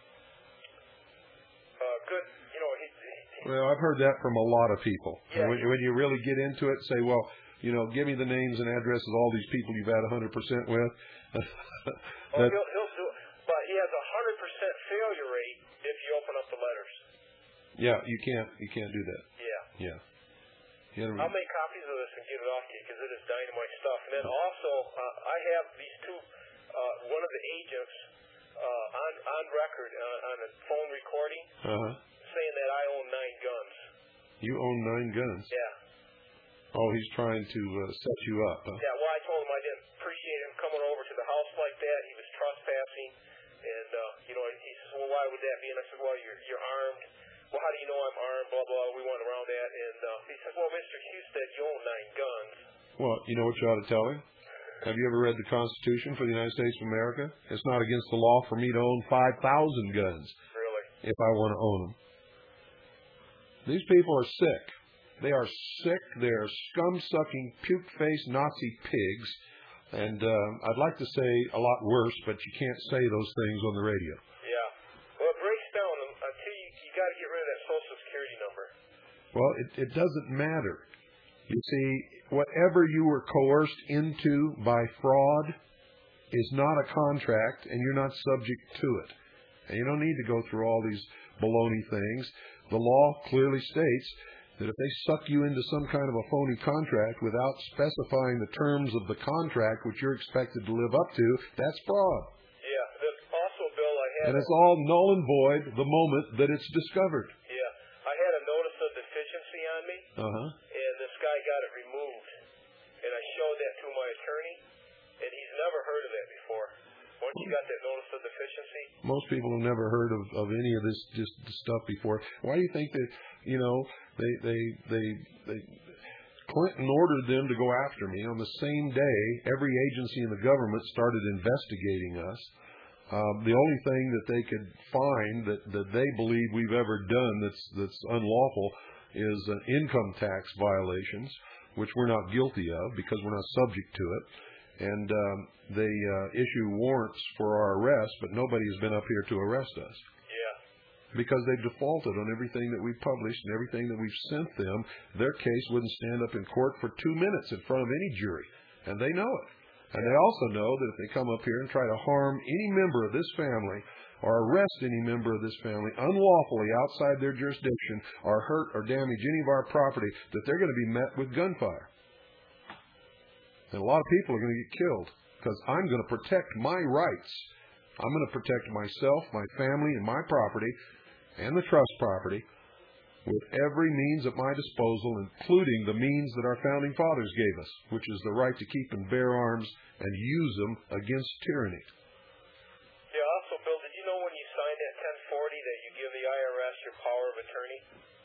uh, good, you know, he, he, Well, I've heard that from a lot of people. Yeah. And when, when you really get into it, say, well, you know, give me the names and addresses of all these people you've had one hundred percent with. oh, that, he'll, he'll do it. But he has a one hundred percent failure rate if you open up the letters. yeah, you can't you can't do that. Yeah. Yeah. You gotta, I'll make copies of this and give it off to you because it is dynamite stuff. And then also, uh, I have these two, uh, one of the agents uh, on on record uh, on a phone recording uh-huh. saying that I own nine guns. You own nine guns. Yeah. Oh, he's trying to uh, set you up. Huh? Yeah, well, I told him I didn't appreciate him coming over to the house like that. He was trespassing. And, uh, you know, he says, well, why would that be? And I said, well, you're, you're armed. Well, how do you know I'm armed? Blah, blah. We went around that. And uh, he said, well, Mister Husted, you own nine guns. Well, you know what you ought to tell him? Have you ever read the Constitution for the United States of America? It's not against the law for me to own five thousand guns. Really? If I want to own them. These people are sick. They are sick. They're scum-sucking, puke-faced Nazi pigs. And uh, I'd like to say a lot worse, but you can't say those things on the radio. Yeah. Well, it breaks down until you, you got to get rid of that Social Security number. Well, it, it doesn't matter. You see, whatever you were coerced into by fraud is not a contract, and you're not subject to it. And you don't need to go through all these baloney things. The law clearly states that if they suck you into some kind of a phony contract without specifying the terms of the contract which you're expected to live up to, that's fraud. Yeah. Then also, Bill, I had... And it's all null and void the moment that it's discovered. Yeah. I had a notice of deficiency on me, Uh-huh. and this guy got it removed. And I showed that to my attorney, and he's never heard of that before. Once you got that notice of deficiency... Most people have never heard of, of any of this just stuff before. Why do you think that, you know, they, they, they, they, Clinton ordered them to go after me on the same day every agency in the government started investigating us. Uh, the only thing that they could find that, that they believe we've ever done that's, that's unlawful is uh, income tax violations, which we're not guilty of because we're not subject to it. And um, they uh, issue warrants for our arrest, but nobody has been up here to arrest us. Yeah. Because they've defaulted on everything that we've published and everything that we've sent them. Their case wouldn't stand up in court for two minutes in front of any jury. And they know it. And they also know that if they come up here and try to harm any member of this family or arrest any member of this family unlawfully outside their jurisdiction or hurt or damage any of our property, that they're going to be met with gunfire. And a lot of people are going to get killed because I'm going to protect my rights. I'm going to protect myself, my family, and my property, and the trust property with every means at my disposal, including the means that our founding fathers gave us, which is the right to keep and bear arms and use them against tyranny. Yeah, also, Bill, did you know when you signed that ten forty that you give the I R S your power of attorney?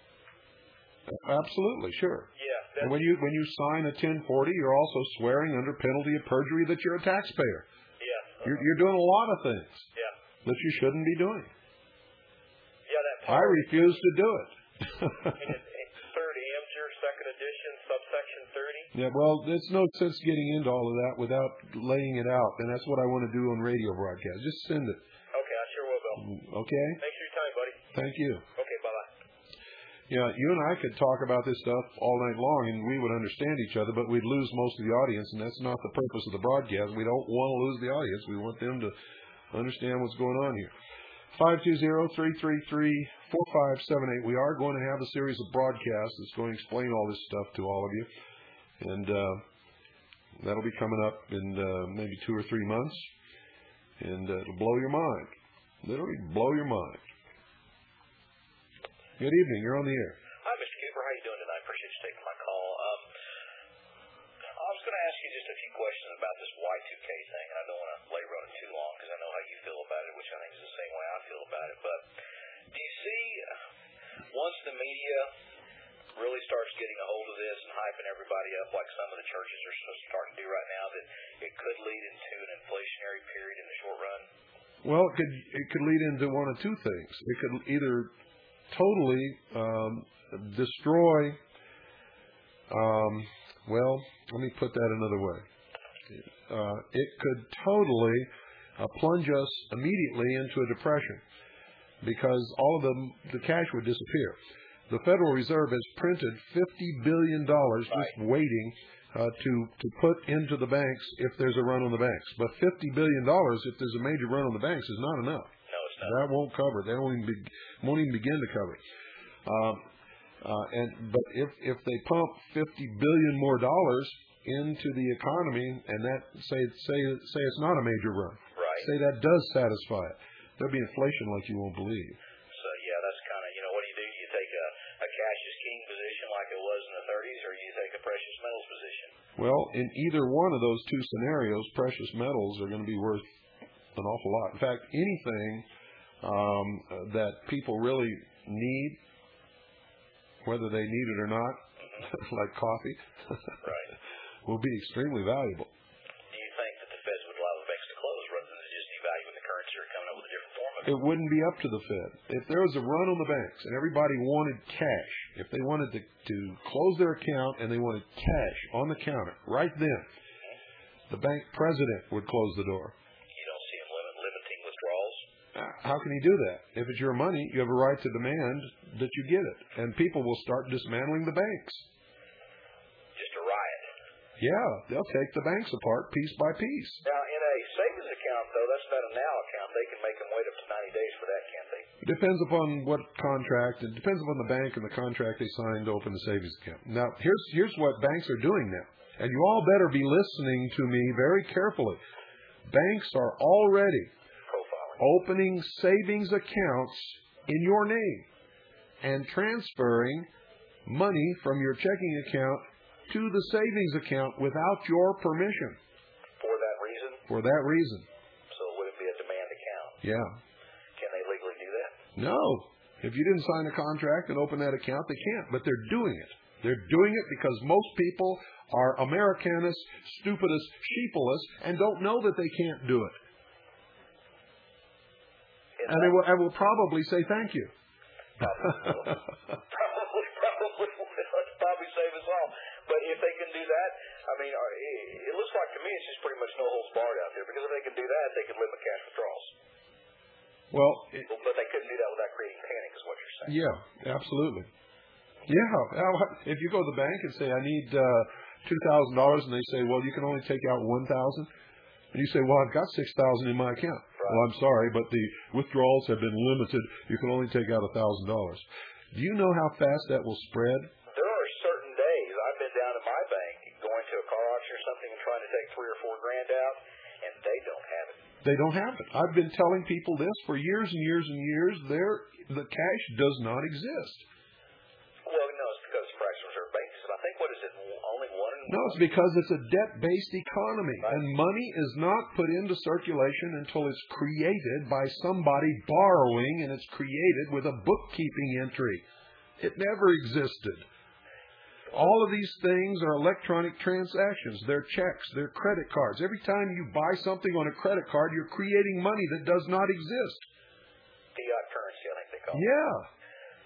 Absolutely, sure. Yeah. And when you when you sign a ten forty, you're also swearing under penalty of perjury that you're a taxpayer. Yeah. Uh-huh. You're, you're doing a lot of things Yeah. that you shouldn't be doing. Yeah, that I power. refuse to do it. in it, in third Amger, second edition, subsection thirty. Yeah, well, there's no sense getting into all of that without laying it out, and that's what I want to do on radio broadcast. Just send it. Okay, I sure will, Bill. Okay? Thanks for your time, buddy. Thank you. Okay, bye-bye. Yeah, you and I could talk about this stuff all night long, and we would understand each other, but we'd lose most of the audience, and that's not the purpose of the broadcast. We don't want to lose the audience. We want them to understand what's going on here. five two zero, three three three, four five seven eight. We are going to have a series of broadcasts that's going to explain all this stuff to all of you, and uh, that'll be coming up in uh, maybe two or three months, and uh, it'll blow your mind. Literally blow your mind. Good evening. You're on the air. Hi, Mister Cooper. How you doing tonight? Appreciate you taking my call. Um, I was going to ask you just a few questions about this Y two K thing. I don't want to labor on it too long because I know how you feel about it, which I think is the same way I feel about it. But do you see, once the media really starts getting a hold of this and hyping everybody up like some of the churches are starting to do right now, that it could lead into an inflationary period in the short run? Well, it could it could lead into one of two things. It could either totally um, destroy. Um, well, let me put that another way. Uh, it could totally uh, plunge us immediately into a depression because all of the the cash would disappear. The Federal Reserve has printed fifty billion dollars just waiting uh, to to put into the banks if there's a run on the banks. But fifty billion dollars, if there's a major run on the banks, is not enough. No, it's not. That won't cover it. They won't even, be, won't even begin to cover it. Um, uh, and but if if they pump fifty billion more dollars into the economy, and that say say say it's not a major run, right? Say that does satisfy it, there'll be inflation like you won't believe. So yeah, that's kind of, you know, what do you do? Do you take a, a cash is king position like it was in the thirties, or do you take a precious metals position? Well, in either one of those two scenarios, precious metals are going to be worth an awful lot. In fact, anything um, that people really need, whether they need it or not, mm-hmm. like coffee, right. will be extremely valuable. Do you think that the Feds would allow the banks to close rather than just devaluing the currency or coming up with a different form of it? It wouldn't be up to the Fed. If there was a run on the banks and everybody wanted cash, if they wanted to, to close their account and they wanted cash on the counter right then, the bank president would close the door. You don't see him limit, limiting withdrawals? How can he do that? If it's your money, you have a right to demand that you get it. And people will start dismantling the banks. Just a riot. Yeah, they'll take the banks apart piece by piece. Now, in a savings account, though, that's not a now account. They can make them wait up to ninety days for that, can't they? It depends upon what contract. It depends upon the bank and the contract they signed to open the savings account. Now, here's here's what banks are doing now. And you all better be listening to me very carefully. Banks are already profiling, opening savings accounts in your name and transferring money from your checking account to the savings account without your permission. For that reason? For that reason. So would it be a demand account? Yeah. Can they legally do that? No. If you didn't sign a contract and open that account, they can't. But they're doing it. They're doing it because most people are Americanist, stupidest, sheepless, and don't know that they can't do it. Is and they will, and will probably say thank you. Probably, probably, probably, probably save us all. But if they can do that, I mean, it looks like to me it's just pretty much no holds barred out there. Because if they can do that, they can limit cash withdrawals. Well, it, but they couldn't do that without creating panic, is what you're saying. Yeah, absolutely. Yeah. If you go to the bank and say, I need uh, two thousand dollars, and they say, well, you can only take out one thousand dollars. And you say, well, I've got six thousand dollars in my account. Right. Well, I'm sorry, but the withdrawals have been limited. You can only take out one thousand dollars. Do you know how fast that will spread? There are certain days I've been down at my bank going to a car auction or something and trying to take three or four grand out, and they don't have it. They don't have it. I've been telling people this for years and years and years. There, the cash does not exist. Well, no, it's because it's fractional reserve banks. And I think, what is it, only one? No, it's because it's a debt-based economy. Right. And money is not put into circulation until it's created by somebody borrowing, and it's created with a bookkeeping entry. It never existed. All of these things are electronic transactions. They're checks. They're credit cards. Every time you buy something on a credit card, you're creating money that does not exist. Fiat currency, I think they call it. Yeah. Do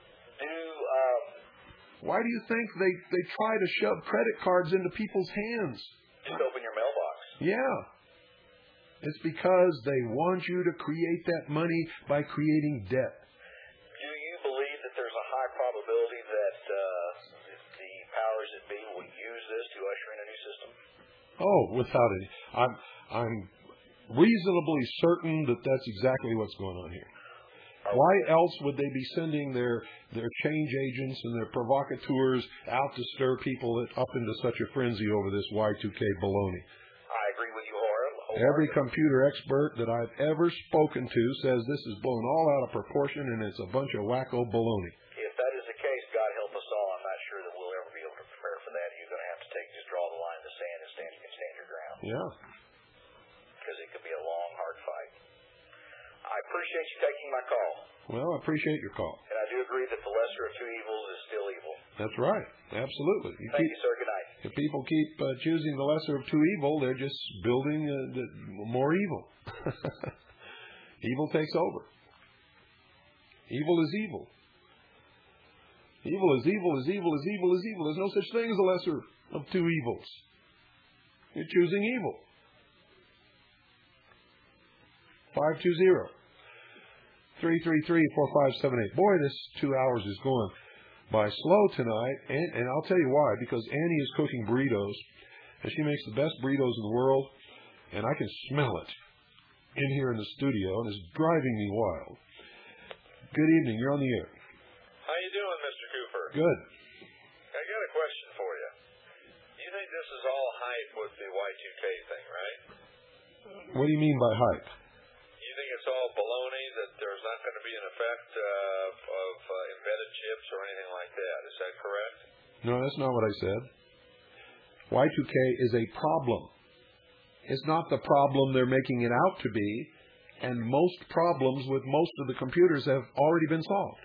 Do um, Why do you think they, they try to shove credit cards into people's hands? just open your mailbox. Yeah. It's because they want you to create that money by creating debt. Do you believe that there's a high probability that uh, the powers that be will use this to usher in a new system? Oh, without any. I'm I'm reasonably certain that that's exactly what's going on here. Why else would they be sending their their change agents and their provocateurs out to stir people up into such a frenzy over this Y two K baloney? I agree with you, Horace. Every computer expert that I've ever spoken to says this is blown all out of proportion and it's a bunch of wacko baloney. If that is the case, God help us all. I'm not sure that we'll ever be able to prepare for that. You're going to have to take just draw the line in the sand and stand, you can stand your ground. Yeah. Because it could be a long, hard fight. I appreciate you taking my call. Well, I appreciate your call. And I do agree that the lesser of two evils is still evil. That's right. Absolutely. You Thank keep, you, sir. Good night. if people keep uh, choosing the lesser of two evil, they're just building uh, the, more evil. Evil takes over. Evil is evil. Evil is evil is evil is evil is evil. There's no such thing as a lesser of two evils. You're choosing evil. five two zero, three three three, four five seven eight. Boy, this two hours is going by slow tonight. And, and I'll tell you why. Because Annie is cooking burritos. And she makes the best burritos in the world. And I can smell it in here in the studio. And it's driving me wild. Good evening. You're on the air. How you doing, Mister Cooper? Good. I got a question for you. You think this is all hype with the Y two K thing, right? What do you mean by hype? You think it's all baloney, that there's not going to be an effect uh, of uh, embedded chips or anything like that? Is that correct? No, that's not what I said. Y two K is a problem. It's not the problem they're making it out to be, and most problems with most of the computers have already been solved.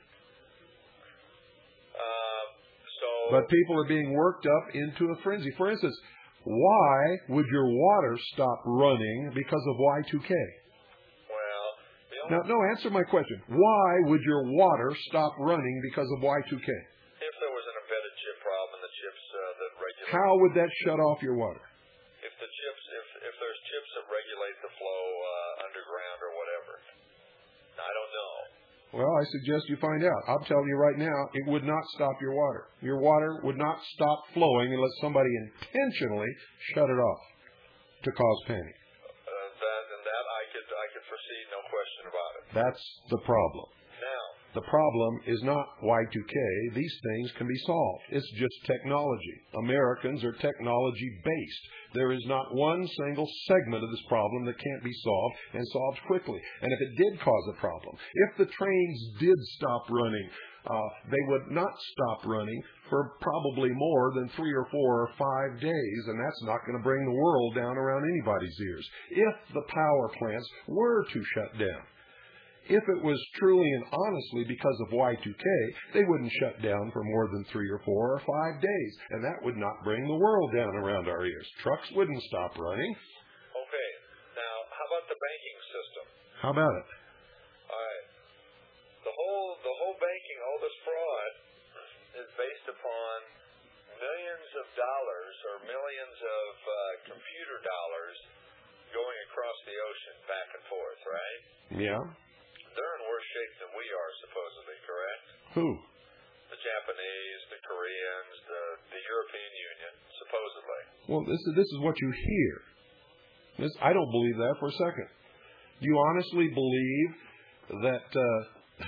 Uh, so, But people are being worked up into a frenzy. For instance, why would your water stop running because of Y two K? well, the only, Now, no, answer my question. Why would your water stop running because of Y two K? if there was an embedded chip problem and the chips uh, that regulate, How would that shut off your water? if the chips, if if there's chips that regulate the flow uh, underground or whatever, I don't know. Well, I suggest you find out. I'll tell you right now, it would not stop your water. Your water would not stop flowing unless somebody intentionally shut it off to cause panic. Uh, that and that I could I could foresee, no question about it. That's the problem. Now, The problem is not Y two K. These things can be solved. It's just technology. Americans are technology-based. There is not one single segment of this problem that can't be solved and solved quickly. And if it did cause a problem, if the trains did stop running, uh, they would not stop running for probably more than three or four or five days, and that's not going to bring the world down around anybody's ears. If the power plants were to shut down, if it was truly and honestly because of Y two K, they wouldn't shut down for more than three or four or five days, and that would not bring the world down around our ears. Trucks wouldn't stop running. okay. Now, how about the banking system? How about it? All right. The whole the whole banking, all this fraud, is based upon millions of dollars or millions of uh, computer dollars going across the ocean back and forth, right? Yeah. They're in worse shape than we are, supposedly, correct? Who? The Japanese, the Koreans, the, the European Union, supposedly. Well, this is, this is what you hear. This, I don't believe that for a second. Do you honestly believe that uh,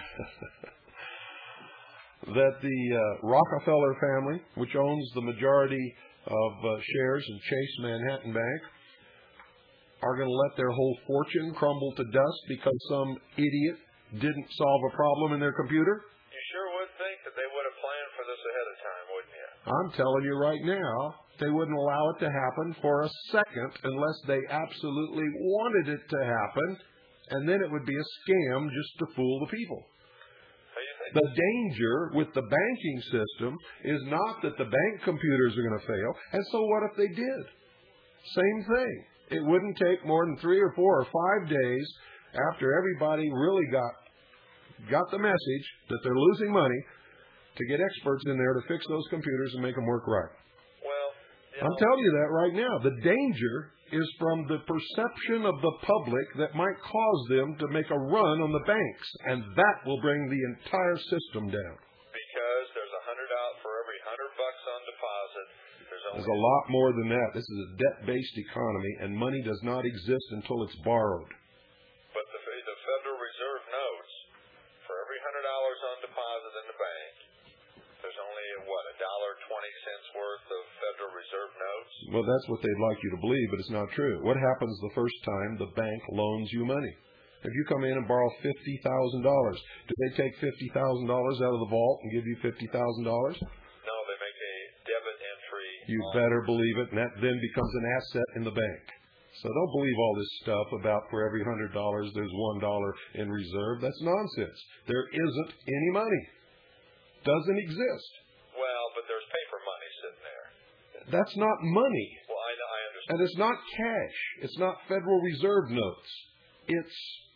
that the uh, Rockefeller family, which owns the majority of uh, shares in Chase Manhattan Bank, are going to let their whole fortune crumble to dust because some idiot didn't solve a problem in their computer? You sure would think that they would have planned for this ahead of time, wouldn't you? I'm telling you right now, they wouldn't allow it to happen for a second unless they absolutely wanted it to happen, and then it would be a scam just to fool the people. How you think? The danger with the banking system is not that the bank computers are going to fail, and so what if they did? Same thing. It wouldn't take more than three or four or five days after everybody really got got the message that they're losing money to get experts in there to fix those computers and make them work right. Well, you I'm know, telling you that right now. The danger is from the perception of the public that might cause them to make a run on the banks, and that will bring the entire system down. because there's a hundred out for every hundred bucks on deposit. There's only There's a lot more than that. This is a debt-based economy, and money does not exist until it's borrowed. But the, the Federal Reserve notes, for every hundred dollars on deposit in the bank, there's only what a dollar twenty cents worth of Federal Reserve notes. Well, that's what they'd like you to believe, but it's not true. What happens the first time the bank loans you money? If you come in and borrow fifty thousand dollars, do they take fifty thousand dollars out of the vault and give you fifty thousand dollars? No, they make a debit entry. You on- better believe it, and that then becomes an asset in the bank. So don't believe all this stuff about for every one hundred dollars there's one dollar in reserve. That's nonsense. There isn't any money. Doesn't exist. Well, but there's paper money sitting there. That's not money. Well, I, I understand. And it's not cash. It's not Federal Reserve notes. It's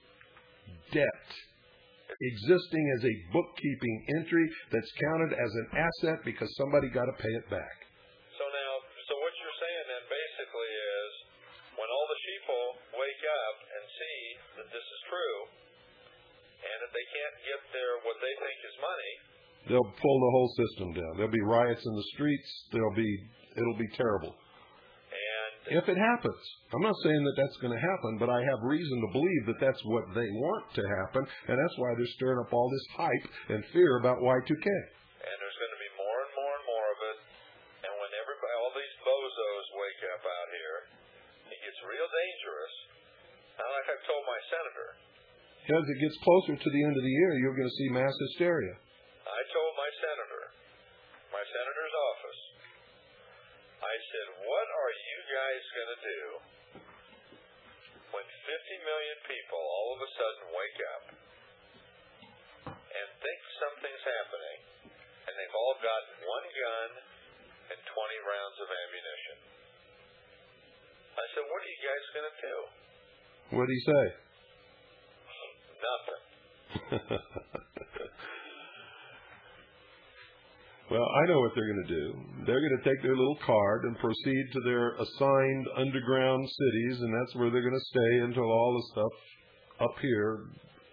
debt existing as a bookkeeping entry that's counted as an asset because somebody got to pay it back. So now, so what you're saying then basically is, when all the sheeple wake up and see that this is true, and if they can't get their what they think is money, They'll pull the whole system down. There'll be riots in the streets. There'll be, it'll be terrible. and If it happens. I'm not saying that that's going to happen, but I have reason to believe that that's what they want to happen, and that's why they're stirring up all this hype and fear about Y two K. and there's going to be more and more and more of it, and when everybody, all these bozos wake up out here, it gets real dangerous. Now, like I've told my senator, As it gets closer to the end of the year, you're going to see mass hysteria. I told my senator, my senator's office, I said, what are you guys going to do when fifty million people all of a sudden wake up and think something's happening, and they've all got one gun and twenty rounds of ammunition? I said, what are you guys going to do? What did he say? Nothing. Well, I know what they're going to do. They're going to take their little card and proceed to their assigned underground cities, and that's where they're going to stay until all the stuff up here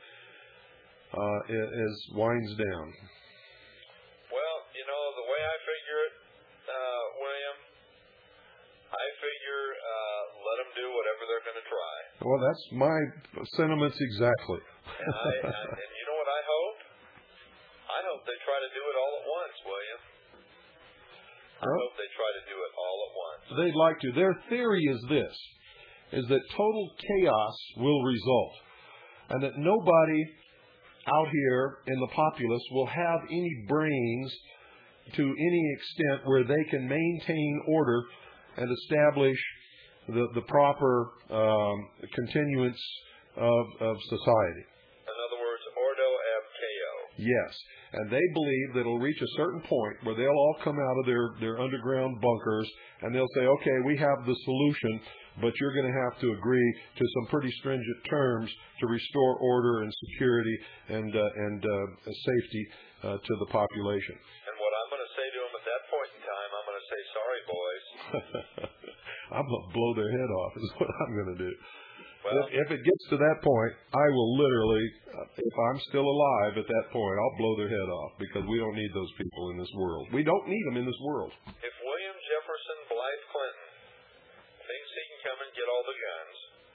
uh, is winds down. Well, you know, the way I figure it, uh, William, I figure uh, let them do whatever they're going to try. Well, that's my sentiments exactly. And, I, I, and you know what I hope? I hope they try to do it all at once, William. I Well, hope they try to do it all at once. they'd like to. Their theory is this, is that total chaos will result, and that nobody out here in the populace will have any brains to any extent where they can maintain order and establish the, the proper um, continuance of, of society. In other words, ordo ab chaos. Yes, and they believe that it'll reach a certain point where they'll all come out of their, their underground bunkers and they'll say, okay, we have the solution, but you're going to have to agree to some pretty stringent terms to restore order and security and, uh, and uh, safety uh, to the population. And what I'm going to say to them at that point in time, I'm going to say, sorry, boys. I'm going to blow their head off is what I'm going to do. Well, if, if it gets to that point, I will literally, uh, if I'm still alive at that point, I'll blow their head off because we don't need those people in this world. We don't need them in this world. if William Jefferson Blythe Clinton thinks he can come and get all the guns,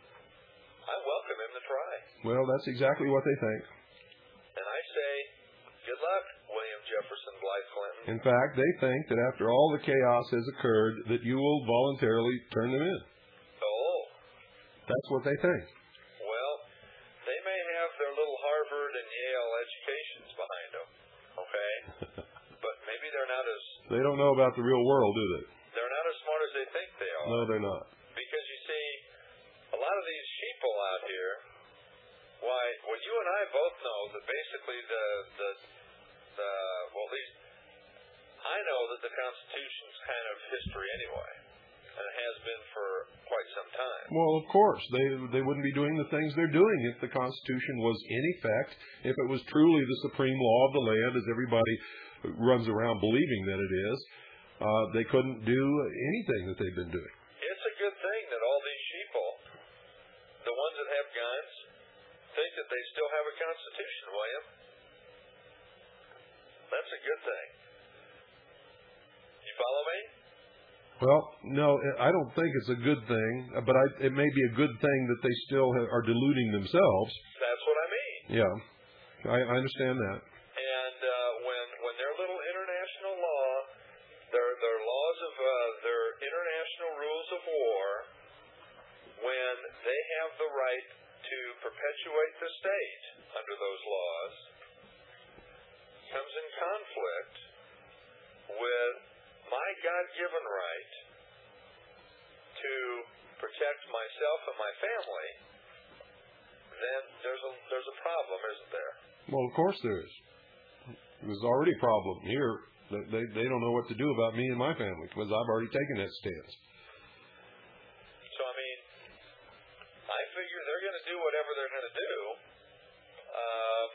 I welcome him to try. Well, that's exactly what they think. And I say, good luck, William Jefferson Blythe Clinton. In fact, they think that after all the chaos has occurred, that you will voluntarily turn them in. Oh, That's what they think. well, they may have their little Harvard and Yale educations behind them, okay? But maybe they're not as They don't know about the real world, do they? they're not as smart as they think they are. No, they're not. Because you see, a lot of these sheeple out here, why, well, you and I both know that basically the, the, the well, at least I know that the Constitution's kind of history anyway. and it has been for quite some time. Well, of course. They they wouldn't be doing the things they're doing if the Constitution was in effect, if it was truly the supreme law of the land, as everybody runs around believing that it is. Uh, they couldn't do anything that they've been doing. It's a good thing that all these sheeple, the ones that have guns, think that they still have a Constitution, William. That's a good thing. You follow me? Well, no, I don't think it's a good thing, but I, it may be a good thing that they still have, are deluding themselves. That's what I mean. Yeah, I, I understand that. And uh, when when their little international law, their their laws of uh, their international rules of war, when they have the right to perpetuate the state under those laws, comes in conflict with my God-given right to protect myself and my family, then there's a there's a problem, isn't there? Well, of course there is. There's already a problem here. They they don't know what to do about me and my family because I've already taken that stance. So I mean, I figure they're going to do whatever they're going to do. Um,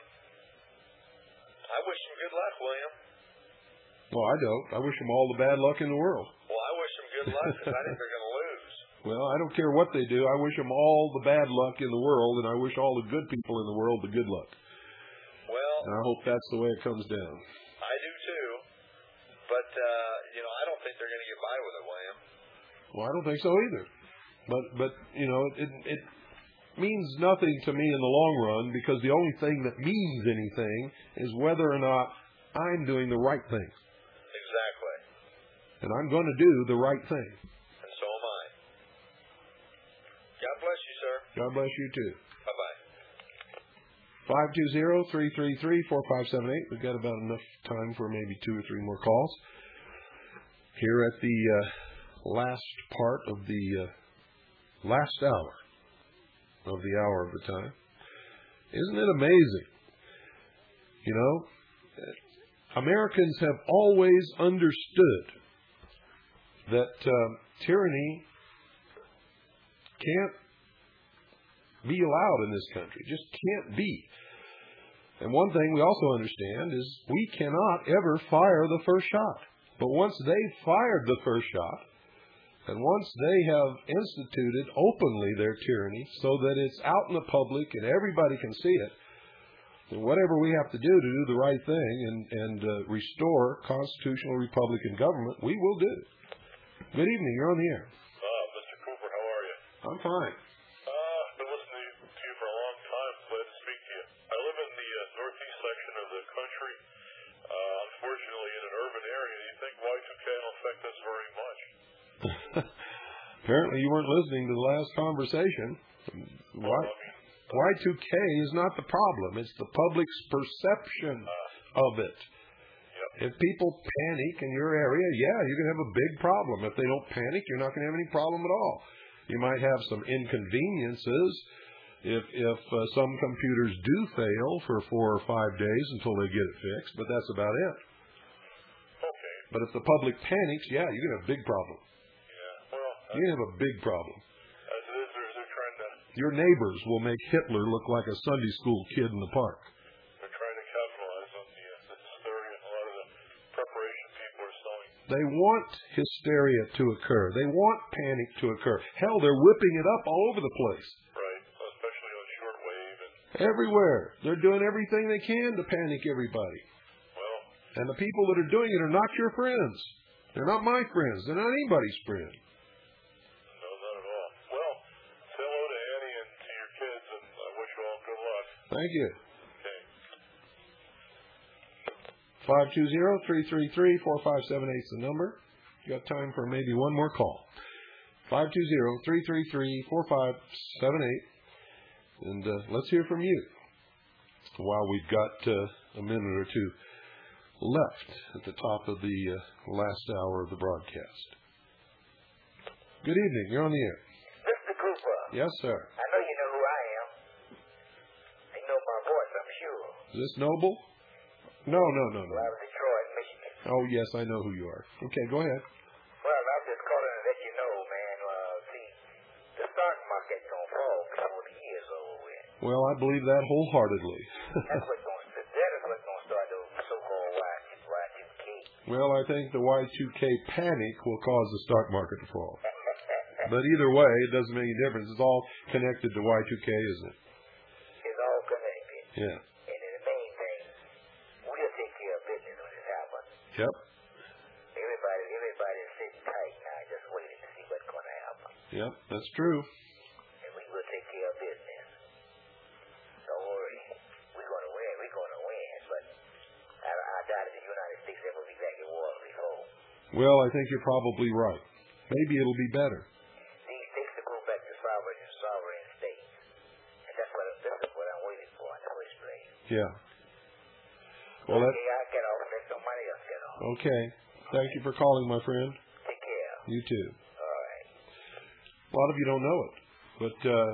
I wish them good luck, William. Well, I don't. I wish them all the bad luck in the world. Well, I wish them good luck because I think they're going to lose. Well, I don't care what they do. I wish them all the bad luck in the world, and I wish all the good people in the world the good luck. Well, and I hope that's the way it comes down. I do too. But, uh, you know, I don't think they're going to get by with it, William. Well, I don't think so either. But, but you know, it, it means nothing to me in the long run because the only thing that means anything is whether or not I'm doing the right thing. Exactly. And I'm going to do the right thing. And so am I. God bless you, sir. God bless you, too. Bye-bye. five two zero, three three three, four five seven eight. We've got about enough time for maybe two or three more calls. Here at the uh, last part of the uh, last hour of the hour of the time. Isn't it amazing? You know, Americans have always understood that uh, tyranny can't be allowed in this country. Just can't be. And one thing we also understand is we cannot ever fire the first shot. But once they've fired the first shot, and once they have instituted openly their tyranny so that it's out in the public and everybody can see it, then whatever we have to do to do the right thing and, and uh, restore constitutional Republican government, we will do. Good evening. You're on the air. Uh, Mister Cooper, how are you? I'm fine. Uh, I've been listening to you for a long time. Glad to speak to you. I live in the uh, northeast section of the country, uh, unfortunately in an urban area. Do you think Y two K will affect us very much? Apparently you weren't listening to the last conversation. Why? Y two K is not the problem. It's the public's perception uh, of it. Yep. If people panic in your area, yeah, you're going to have a big problem. If they don't panic, you're not going to have any problem at all. You might have some inconveniences if if uh, some computers do fail for four or five days until they get it fixed, but that's about it. Okay. But if the public panics, yeah, you're going to have a big problem. Yeah. Well, you're going to have a big problem. As it is, they're, they're trying to... Your neighbors will make Hitler look like a Sunday school kid in the park. They're trying to capitalize on the, uh, the hysteria and a lot of the preparation people are sowing. They want hysteria to occur. They want panic to occur. Hell, they're whipping it up all over the place. Right, especially on shortwave and... Everywhere. They're doing everything they can to panic everybody. Well... And the people that are doing it are not your friends. They're not my friends. They're not anybody's friend. No, not at all. Well, say hello to Annie and to your kids, and I wish you all good luck. Thank you. Okay. five two zero, three three three, four five seven eight is the number. You got time for maybe one more call. five two zero, three three three, four five seven eight. And uh, let's hear from you while we've got uh, a minute or two left at the top of the uh, last hour of the broadcast. Good evening. You're on the air. Mister Cooper. Yes, sir. I know you know who I am. You know my voice, I'm sure. Is this Noble? No, no, no, no. Well, out of Detroit, Michigan. Oh, yes, I know who you are. Okay, go ahead. Well, I'm just calling to let you know, man. Well, I believe that wholeheartedly. That's what's going to, that is what's going to start the so-called Y two K. Well, I think the Y two K panic will cause the stock market to fall. But either way, it doesn't make any difference. It's all connected to Y two K, isn't it? It's all connected. Yeah. And then the main thing, we'll take care of business when it happens. Yep. Everybody, everybody's sitting tight now, just waiting to see what's going to happen. Yep, that's true. And we will take care of business. Don't worry. We're going to win. We're going to win. But I, I doubt if the United States ever be back in war before. Well, I think you're probably right. Maybe it'll be better. These states will go back to sovereign and sovereign states. And that's what, this is what I'm waiting for in the first place. Yeah. Well, okay, that, I get off. Let somebody else get off. okay. Thank you for calling, my friend. Take care. You too. All right. A lot of you don't know it, but uh,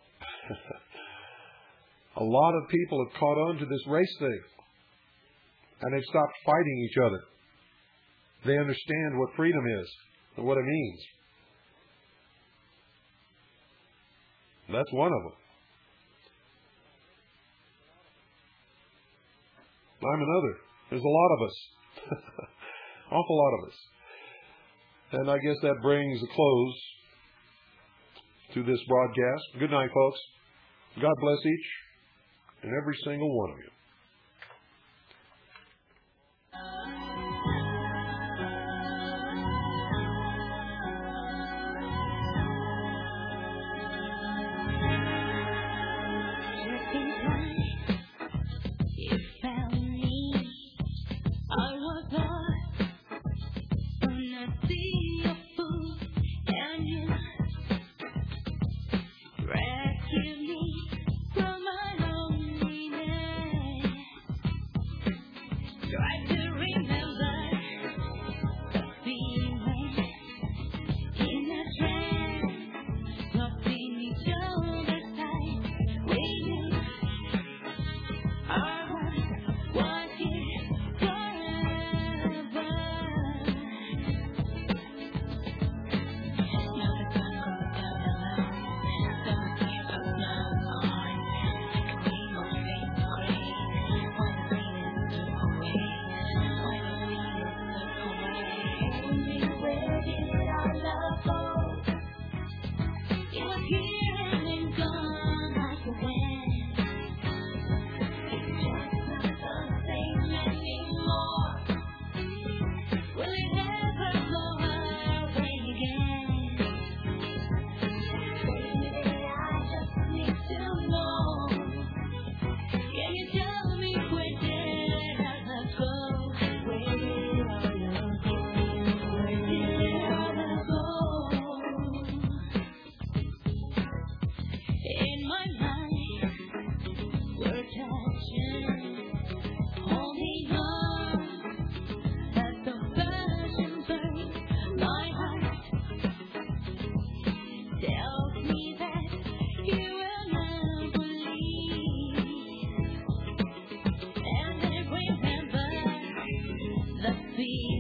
a lot of people have caught on to this race thing, and they've stopped fighting each other. They understand what freedom is and what it means. That's one of them. I'm another. There's a lot of us. Awful lot of us. And I guess that brings a close to this broadcast. Good night, folks. God bless each and every single one of you. The